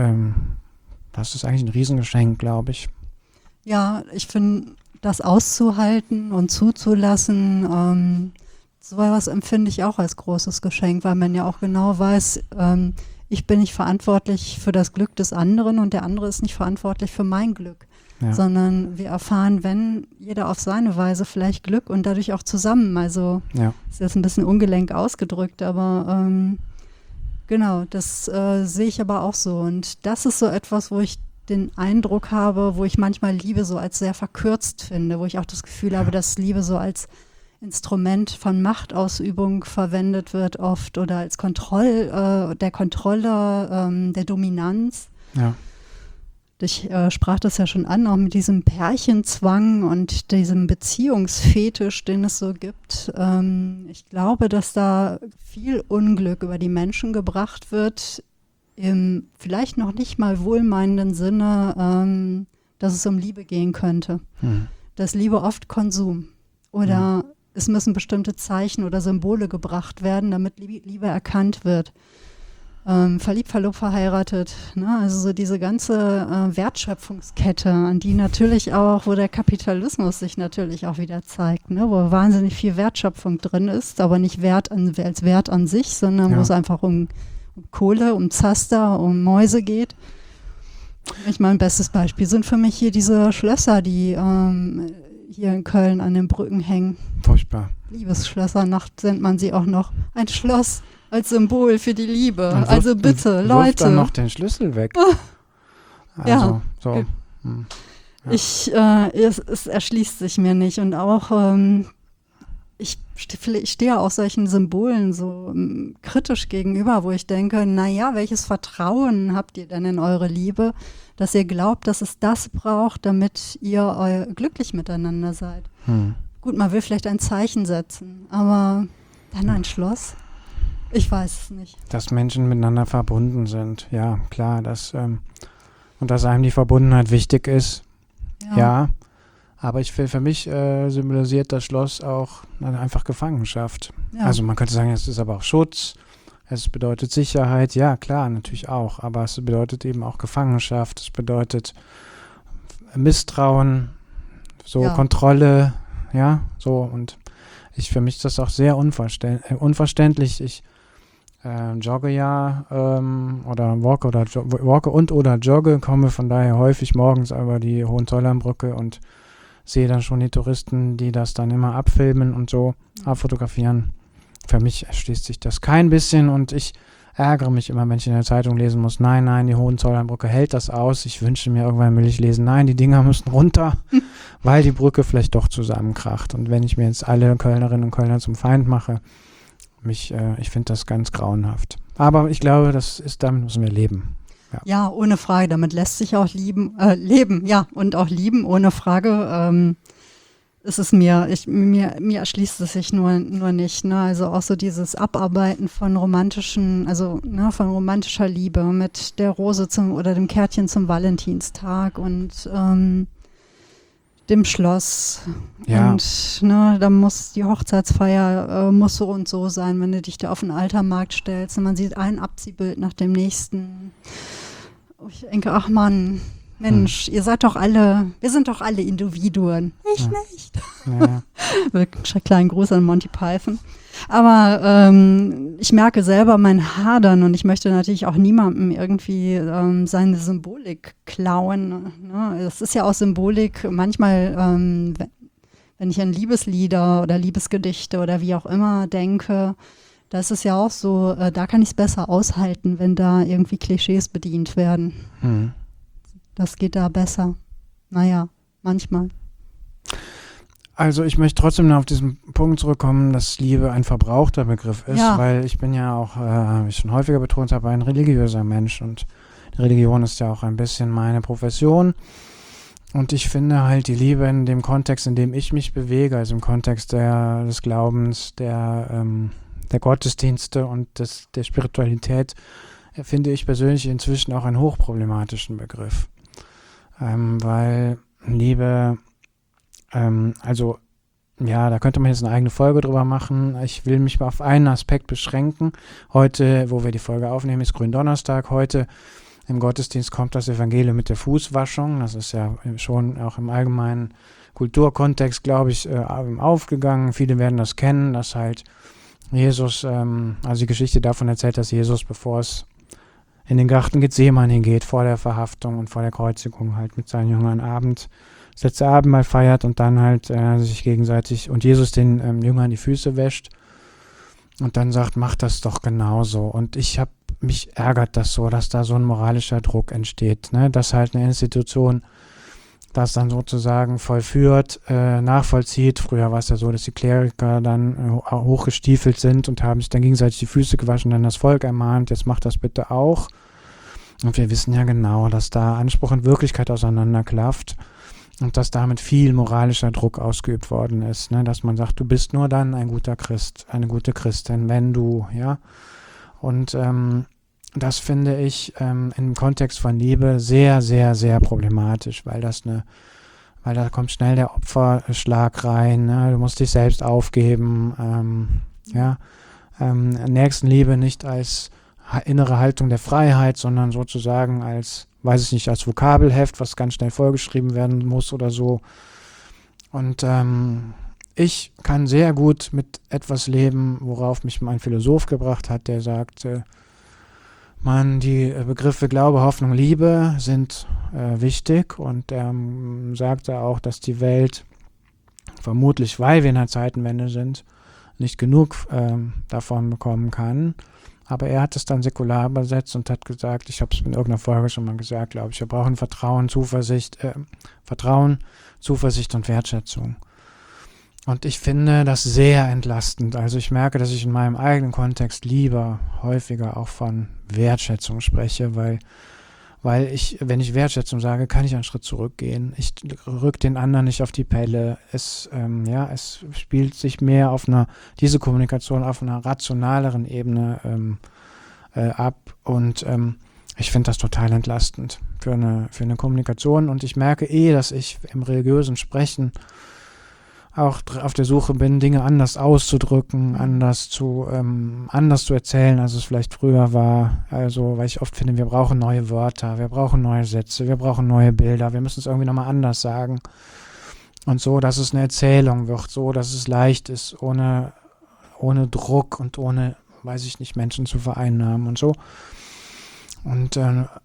ist eigentlich ein Riesengeschenk, glaube ich. Ja, ich finde, das auszuhalten und zuzulassen, sowas empfinde ich auch als großes Geschenk, weil man ja auch genau weiß, ich bin nicht verantwortlich für das Glück des anderen und der andere ist nicht verantwortlich für mein Glück, sondern wir erfahren, wenn jeder auf seine Weise vielleicht Glück und dadurch auch zusammen. Also ist jetzt ein bisschen ungelenk ausgedrückt, aber genau, das sehe ich aber auch so. Und das ist so etwas, wo ich den Eindruck habe, wo ich manchmal Liebe so als sehr verkürzt finde, wo ich auch das Gefühl habe, dass Liebe so als Instrument von Machtausübung verwendet wird oft oder als der Kontrolle, der Dominanz. Ja. Ich sprach das ja schon an, auch mit diesem Pärchenzwang und diesem Beziehungsfetisch, den es so gibt. Ich glaube, dass da viel Unglück über die Menschen gebracht wird, im vielleicht noch nicht mal wohlmeinenden Sinne, dass es um Liebe gehen könnte. Dass Liebe oft Konsum oder es müssen bestimmte Zeichen oder Symbole gebracht werden, damit Liebe erkannt wird. Verliebt, verlobt, verheiratet, ne? Also so diese ganze Wertschöpfungskette, an die natürlich auch, wo der Kapitalismus sich natürlich auch wieder zeigt, ne? Wo wahnsinnig viel Wertschöpfung drin ist, aber nicht als Wert an sich, sondern wo es einfach um Kohle, um Zaster, um Mäuse geht. Ich meine, bestes Beispiel sind für mich hier diese Schlösser, die hier in Köln an den Brücken hängen. Furchtbar. Liebesschlössernacht nennt man sie auch noch. Ein Schloss als Symbol für die Liebe. Also bitte, Leute. Wirf dann noch den Schlüssel weg. Also, so. Es erschließt sich mir nicht. Und auch ich stehe auch solchen Symbolen so kritisch gegenüber, wo ich denke, naja, welches Vertrauen habt ihr denn in eure Liebe, dass ihr glaubt, dass es das braucht, damit ihr glücklich miteinander seid. Gut, man will vielleicht ein Zeichen setzen, aber dann ein Schloss? Ich weiß es nicht. Dass Menschen miteinander verbunden sind, ja, klar, und dass einem die Verbundenheit wichtig ist, ja. Aber für mich symbolisiert das Schloss auch einfach Gefangenschaft. Ja. Also man könnte sagen, es ist aber auch Schutz, es bedeutet Sicherheit, ja klar, natürlich auch, aber es bedeutet eben auch Gefangenschaft, es bedeutet Misstrauen, Kontrolle, ja, so, und für mich ist das auch sehr unverständlich. Ich jogge ja oder walke oder jogge, komme von daher häufig morgens über die Hohenzollernbrücke und sehe dann schon die Touristen, die das dann immer abfilmen und so abfotografieren. Für mich erschließt sich das kein bisschen und ich ärgere mich immer, wenn ich in der Zeitung lesen muss, nein, die Hohenzollernbrücke hält das aus. Ich wünsche mir, irgendwann will ich lesen, nein, die Dinger müssen runter, weil die Brücke vielleicht doch zusammenkracht. Und wenn ich mir jetzt alle Kölnerinnen und Kölner zum Feind mache, ich finde das ganz grauenhaft. Aber ich glaube, damit müssen wir leben. Ja, ohne Frage. Damit lässt sich auch leben, ja, und auch lieben, ohne Frage. Ist es mir erschließt es sich nur nicht. Ne? Also auch so dieses Abarbeiten von von romantischer Liebe mit der Rose oder dem Kärtchen zum Valentinstag und dem Schloss. Ja. Und da muss die Hochzeitsfeier muss so und so sein, wenn du dich da auf den Altermarkt stellst und man sieht ein Abziehbild nach dem nächsten. Ich denke, ach Mann, Mensch, wir sind doch alle Individuen. Ich nicht. Ja. Wirklich einen kleinen Gruß an Monty Python. Aber ich merke selber mein Hadern und ich möchte natürlich auch niemandem irgendwie seine Symbolik klauen. Ne? Es ist ja auch Symbolik, manchmal, wenn ich an Liebeslieder oder Liebesgedichte oder wie auch immer denke, da ist es ja auch so, da kann ich es besser aushalten, wenn da irgendwie Klischees bedient werden. Das geht da besser. Naja, manchmal. Also ich möchte trotzdem noch auf diesen Punkt zurückkommen, dass Liebe ein verbrauchter Begriff ist, weil ich bin ja auch, wie ich schon häufiger betont habe, ein religiöser Mensch und die Religion ist ja auch ein bisschen meine Profession und ich finde halt die Liebe in dem Kontext, in dem ich mich bewege, also im Kontext des Glaubens, der Gottesdienste und der Spiritualität, finde ich persönlich inzwischen auch einen hochproblematischen Begriff, weil Liebe da könnte man jetzt eine eigene Folge drüber machen. Ich will mich mal auf einen Aspekt beschränken. Heute, wo wir die Folge aufnehmen, ist Gründonnerstag. Heute im Gottesdienst kommt das Evangelium mit der Fußwaschung. Das ist ja schon auch im allgemeinen Kulturkontext, glaube ich, aufgegangen. Viele werden das kennen, dass halt Jesus, also die Geschichte davon erzählt, dass Jesus, bevor es in den Garten Gethsemane geht, vor der Verhaftung und vor der Kreuzigung halt mit seinen Jüngern das letzte Abendmahl feiert und dann halt sich gegenseitig und Jesus den Jüngern die Füße wäscht und dann sagt, mach das doch genauso. Und mich ärgert das so, dass da so ein moralischer Druck entsteht, ne? Dass halt eine Institution das dann sozusagen vollführt, nachvollzieht. Früher war es ja so, dass die Kleriker dann hochgestiefelt sind und haben sich dann gegenseitig die Füße gewaschen, dann das Volk ermahnt, jetzt macht das bitte auch. Und wir wissen ja genau, dass da Anspruch und Wirklichkeit auseinanderklafft. Und dass damit viel moralischer Druck ausgeübt worden ist, ne? Dass man sagt, du bist nur dann ein guter Christ, eine gute Christin, wenn du, ja. Und das finde ich im Kontext von Liebe sehr, sehr, sehr problematisch, weil da kommt schnell der Opferschlag rein, ne? Du musst dich selbst aufgeben, Nächstenliebe nicht als innere Haltung der Freiheit, sondern sozusagen als als Vokabelheft, was ganz schnell vorgeschrieben werden muss oder so. Und ich kann sehr gut mit etwas leben, worauf mich mein Philosoph gebracht hat, der sagte, die Begriffe Glaube, Hoffnung, Liebe sind wichtig und er sagte auch, dass die Welt vermutlich, weil wir in einer Zeitenwende sind, nicht genug davon bekommen kann. Aber er hat es dann säkular übersetzt und hat gesagt, ich habe es in irgendeiner Folge schon mal gesagt, glaube ich, wir brauchen Vertrauen, Zuversicht und Wertschätzung. Und ich finde das sehr entlastend. Also ich merke, dass ich in meinem eigenen Kontext lieber häufiger auch von Wertschätzung spreche, weil ich, wenn ich Wertschätzung sage, kann ich einen Schritt zurückgehen. Ich rück den anderen nicht auf die Pelle. Es spielt sich mehr diese Kommunikation auf einer rationaleren Ebene ab. Und ich finde das total entlastend für eine Kommunikation. Und ich merke dass ich im religiösen Sprechen auch auf der Suche bin, Dinge anders auszudrücken, anders zu erzählen, als es vielleicht früher war. Also, weil ich oft finde, wir brauchen neue Wörter, wir brauchen neue Sätze, wir brauchen neue Bilder, wir müssen es irgendwie nochmal anders sagen. Und so, dass es eine Erzählung wird, so, dass es leicht ist, ohne Druck und ohne, weiß ich nicht, Menschen zu vereinnahmen und so. Und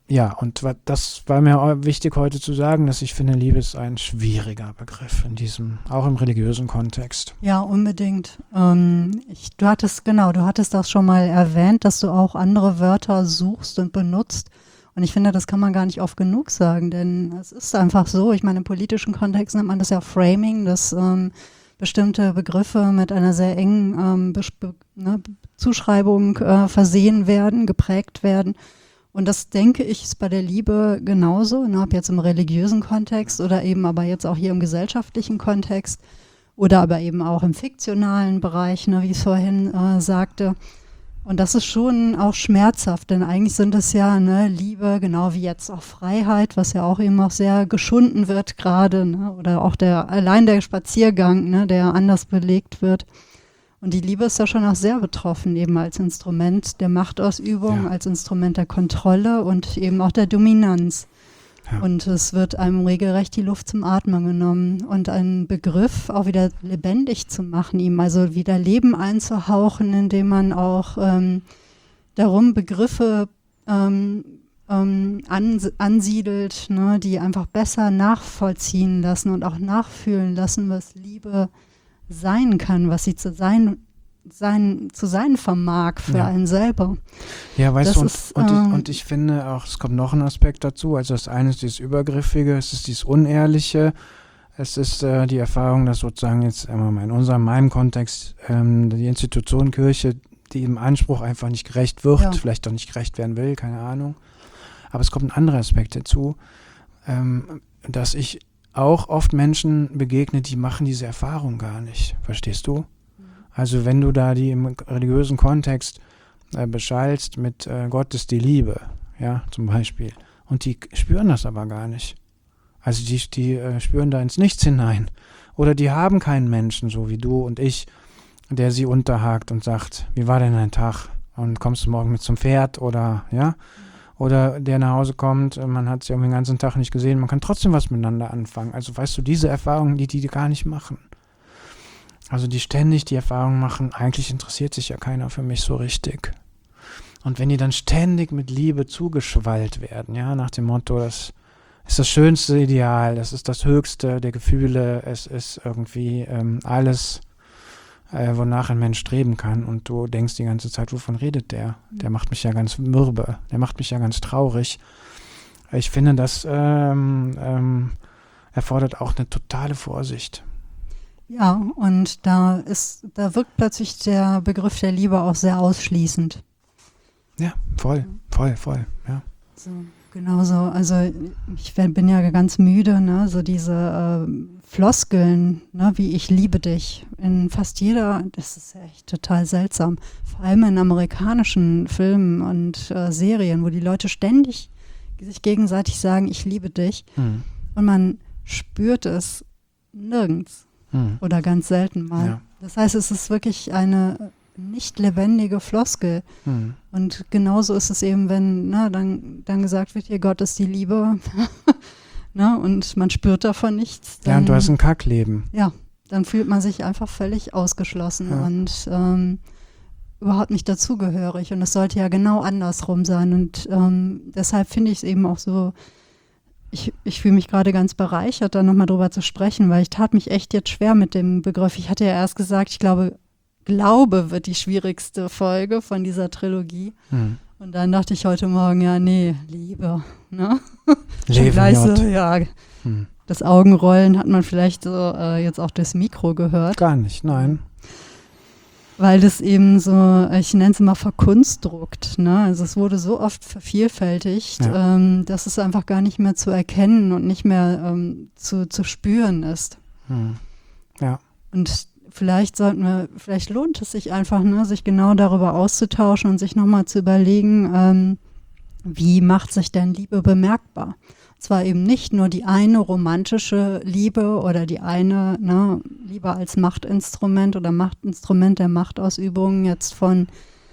das war mir auch wichtig heute zu sagen, dass ich finde, Liebe ist ein schwieriger Begriff auch im religiösen Kontext. Ja, unbedingt. Du hattest das schon mal erwähnt, dass du auch andere Wörter suchst und benutzt. Und ich finde, das kann man gar nicht oft genug sagen, denn es ist einfach so, ich meine, im politischen Kontext nennt man das ja Framing, dass bestimmte Begriffe mit einer sehr engen Zuschreibung versehen werden, geprägt werden. Und das, denke ich, ist bei der Liebe genauso, ob jetzt im religiösen Kontext oder eben aber jetzt auch hier im gesellschaftlichen Kontext oder aber eben auch im fiktionalen Bereich, wie ich es vorhin sagte. Und das ist schon auch schmerzhaft, denn eigentlich sind es ja Liebe, genau wie jetzt auch Freiheit, was ja auch eben auch sehr geschunden wird gerade, oder auch allein der Spaziergang, der anders belegt wird. Und die Liebe ist ja schon auch sehr betroffen, eben als Instrument der Machtausübung, als Instrument der Kontrolle und eben auch der Dominanz. Ja. Und es wird einem regelrecht die Luft zum Atmen genommen und einen Begriff auch wieder lebendig zu machen, ihm also wieder Leben einzuhauchen, indem man auch darum Begriffe ansiedelt, die einfach besser nachvollziehen lassen und auch nachfühlen lassen, was Liebe sein kann, was sie zu sein vermag für einen selber. Ja, weißt du, und ich finde auch, es kommt noch ein Aspekt dazu, also das eine ist dieses Übergriffige, es ist dieses Unehrliche, es ist die Erfahrung, dass sozusagen jetzt in meinem Kontext die Institution Kirche, die im Anspruch einfach nicht gerecht wird, vielleicht doch nicht gerecht werden will, keine Ahnung, aber es kommt ein anderer Aspekt dazu, dass ich auch oft Menschen begegnet, die machen diese Erfahrung gar nicht. Verstehst du? Also wenn du da die im religiösen Kontext beschallst mit Gott ist die Liebe, ja, zum Beispiel. Und die spüren das aber gar nicht. Also die spüren da ins Nichts hinein. Oder die haben keinen Menschen, so wie du und ich, der sie unterhakt und sagt, wie war denn dein Tag? Und kommst du morgen mit zum Pferd oder, ja? Oder der nach Hause kommt, man hat sie irgendwie den ganzen Tag nicht gesehen, man kann trotzdem was miteinander anfangen. Also weißt du, diese Erfahrungen, die gar nicht machen. Also die ständig die Erfahrung machen, eigentlich interessiert sich ja keiner für mich so richtig. Und wenn die dann ständig mit Liebe zugeschwallt werden, ja, nach dem Motto, das ist das schönste Ideal, das ist das höchste der Gefühle, es ist irgendwie alles, wonach ein Mensch streben kann, und du denkst die ganze Zeit, wovon redet der? Der macht mich ja ganz mürbe, der macht mich ja ganz traurig. Ich finde, das erfordert auch eine totale Vorsicht. Ja, und da wirkt plötzlich der Begriff der Liebe auch sehr ausschließend. Ja, voll, ja. So, genauso, also ich bin ja ganz müde, so diese Floskeln, wie ich liebe dich, in fast das ist echt total seltsam, vor allem in amerikanischen Filmen und Serien, wo die Leute ständig sich gegenseitig sagen, ich liebe dich, und man spürt es nirgends oder ganz selten mal. Ja. Das heißt, es ist wirklich eine nicht lebendige Floskel. Und genauso ist es eben, wenn dann gesagt wird, hier Gott ist die Liebe, und man spürt davon nichts. Dann, und du hast ein Kackleben. Ja, dann fühlt man sich einfach völlig ausgeschlossen und überhaupt nicht dazugehörig. Und es sollte ja genau andersrum sein. Und deshalb finde ich es eben auch so, ich fühle mich gerade ganz bereichert, da nochmal drüber zu sprechen, weil ich tat mich echt jetzt schwer mit dem Begriff. Ich hatte ja erst gesagt, ich Glaube wird die schwierigste Folge von dieser Trilogie. Und dann dachte ich heute Morgen, ja, nee, Liebe. Ne? Leben, gleich so, ja. Das Augenrollen hat man vielleicht so jetzt auch durchs Mikro gehört. Gar nicht, nein. Weil das eben so, ich nenne es immer verkunstdruckt, ne? Also es wurde so oft vervielfältigt, dass es einfach gar nicht mehr zu erkennen und nicht mehr zu spüren ist. Ja. Und vielleicht lohnt es sich einfach, ne, sich genau darüber auszutauschen und sich nochmal zu überlegen, wie macht sich denn Liebe bemerkbar? Zwar eben nicht nur die eine romantische Liebe oder die eine, ne, Liebe als Machtinstrument oder Machtinstrument der Machtausübung jetzt von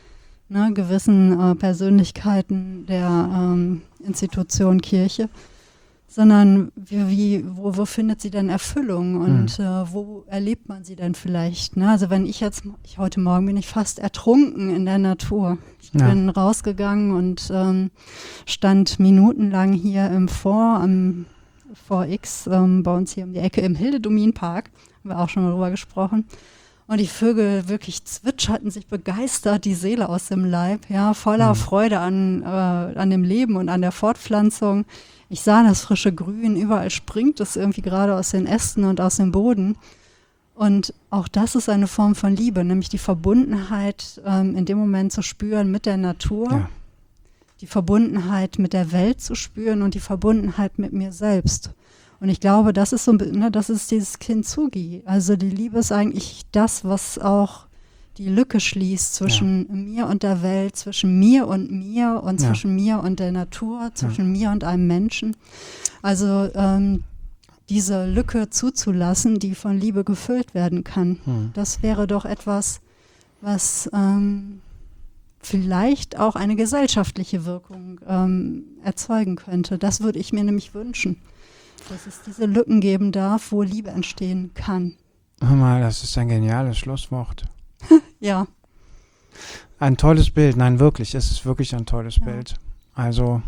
gewissen Persönlichkeiten der Institution Kirche, sondern wo findet sie denn Erfüllung und wo erlebt man sie denn vielleicht? Ne? Also wenn heute Morgen bin ich fast ertrunken in der Natur. Ich bin rausgegangen und stand minutenlang hier im am VX, bei uns hier um die Ecke im Hildedomin-Park, haben wir auch schon mal drüber gesprochen. Und die Vögel wirklich zwitscherten sich begeistert die Seele aus dem Leib, ja, voller Freude an dem Leben und an der Fortpflanzung. Ich sah das frische Grün, überall springt es irgendwie gerade aus den Ästen und aus dem Boden. Und auch das ist eine Form von Liebe, nämlich die Verbundenheit in dem Moment zu spüren mit der Natur, die Verbundenheit mit der Welt zu spüren und die Verbundenheit mit mir selbst. Und ich glaube, das ist das ist dieses Kintsugi. Also die Liebe ist eigentlich das, was auch die Lücke schließt zwischen mir und der Welt, zwischen mir und zwischen mir und der Natur, zwischen mir und einem Menschen. Also diese Lücke zuzulassen, die von Liebe gefüllt werden kann. Das wäre doch etwas, was vielleicht auch eine gesellschaftliche Wirkung erzeugen könnte. Das würde ich mir nämlich wünschen, dass es diese Lücken geben darf, wo Liebe entstehen kann. Hör mal, das ist ein geniales Schlusswort. Ja. Ein tolles Bild, nein, wirklich, es ist wirklich ein tolles Bild. Also,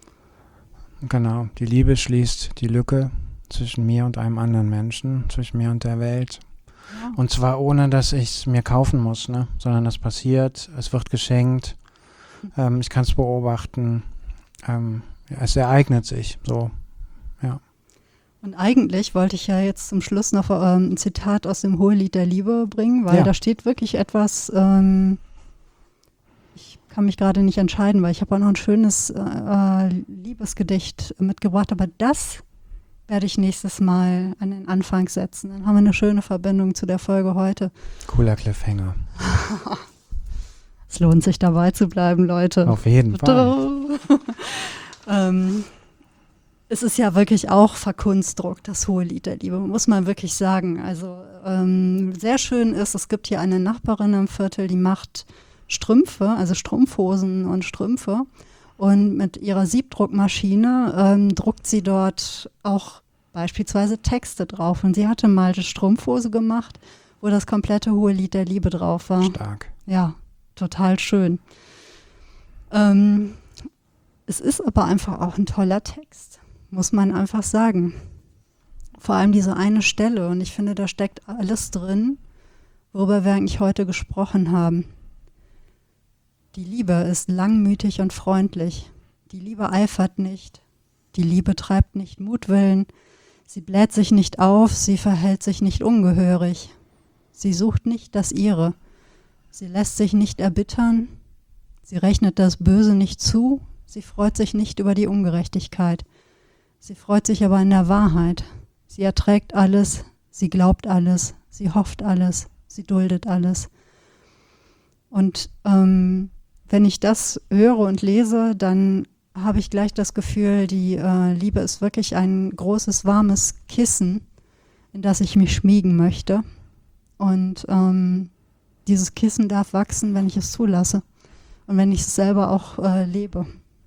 genau, die Liebe schließt die Lücke zwischen mir und einem anderen Menschen, zwischen mir und der Welt. Ja. Und zwar ohne, dass ich es mir kaufen muss, ne? Sondern das passiert, es wird geschenkt, ich kann es beobachten, es ereignet sich so, ja. Und eigentlich wollte ich ja jetzt zum Schluss noch ein Zitat aus dem Hohelied der Liebe bringen, weil da steht wirklich etwas, ich kann mich gerade nicht entscheiden, weil ich habe auch noch ein schönes Liebesgedicht mitgebracht, aber das werde ich nächstes Mal an den Anfang setzen. Dann haben wir eine schöne Verbindung zu der Folge heute. Cooler Cliffhanger. Es lohnt sich dabei zu bleiben, Leute. Auf jeden Fall. Es ist ja wirklich auch verkunstdruckt, das Hohelied der Liebe, muss man wirklich sagen. Also sehr schön ist, es gibt hier eine Nachbarin im Viertel, die macht Strümpfe, also Strumpfhosen und Strümpfe. Und mit ihrer Siebdruckmaschine druckt sie dort auch beispielsweise Texte drauf. Und sie hatte mal eine Strumpfhose gemacht, wo das komplette Hohelied der Liebe drauf war. Stark. Ja, total schön. Es ist aber einfach auch ein toller Text. Muss man einfach sagen. Vor allem diese eine Stelle. Und ich finde, da steckt alles drin, worüber wir eigentlich heute gesprochen haben. Die Liebe ist langmütig und freundlich. Die Liebe eifert nicht. Die Liebe treibt nicht Mutwillen. Sie bläht sich nicht auf. Sie verhält sich nicht ungehörig. Sie sucht nicht das Ihre. Sie lässt sich nicht erbittern. Sie rechnet das Böse nicht zu. Sie freut sich nicht über die Ungerechtigkeit. Sie freut sich aber in der Wahrheit. Sie erträgt alles, sie glaubt alles, sie hofft alles, sie duldet alles. Und wenn ich das höre und lese, dann habe ich gleich das Gefühl, die Liebe ist wirklich ein großes, warmes Kissen, in das ich mich schmiegen möchte. Und dieses Kissen darf wachsen, wenn ich es zulasse und wenn ich es selber auch lebe.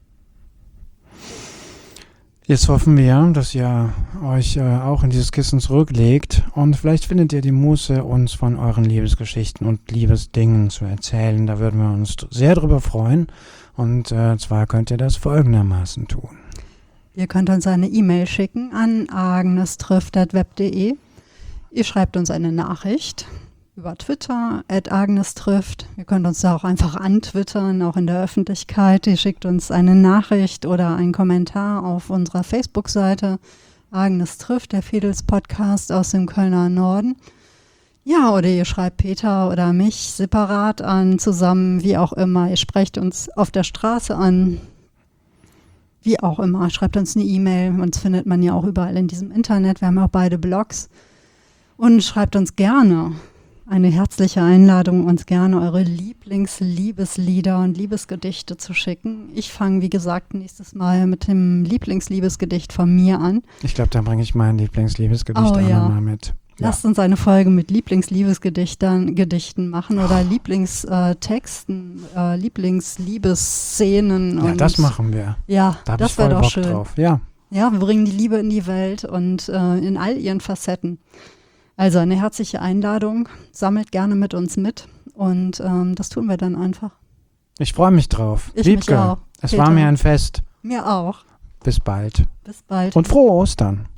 Jetzt hoffen wir, dass ihr euch auch in dieses Kissen zurücklegt und vielleicht findet ihr die Muße, uns von euren Liebesgeschichten und Liebesdingen zu erzählen. Da würden wir uns sehr drüber freuen und zwar könnt ihr das folgendermaßen tun. Ihr könnt uns eine E-Mail schicken an agnestrifft@web.de. Ihr schreibt uns eine Nachricht über Twitter @agnestrifft. Ihr könnt uns da auch einfach antwittern, auch in der Öffentlichkeit. Ihr schickt uns eine Nachricht oder einen Kommentar auf unserer Facebook-Seite Agnes trifft, der Fedels-Podcast aus dem Kölner Norden. Ja, oder ihr schreibt Peter oder mich separat an, zusammen, wie auch immer. Ihr sprecht uns auf der Straße an, wie auch immer. Schreibt uns eine E-Mail, uns findet man ja auch überall in diesem Internet. Wir haben auch beide Blogs. Und schreibt uns gerne eine herzliche Einladung, uns gerne eure Lieblingsliebeslieder und Liebesgedichte zu schicken. Ich fange, wie gesagt, nächstes Mal mit dem Lieblingsliebesgedicht von mir an. Ich glaube, dann bringe ich mein Lieblingsliebesgedicht auch nochmal mit. Lasst uns eine Folge mit Lieblingsliebesgedichten machen oder Lieblingstexten, Lieblingsliebeszenen. Ja, das machen wir. Ja, da das wäre doch Bock schön. Drauf. Ja. Ja, wir bringen die Liebe in die Welt und in all ihren Facetten. Also eine herzliche Einladung, sammelt gerne mit uns mit und das tun wir dann einfach. Ich freue mich drauf. Ich Liebke, mich auch. es Peter. war mir ein Fest. Mir auch. Bis bald. Bis bald. Und frohe Ostern.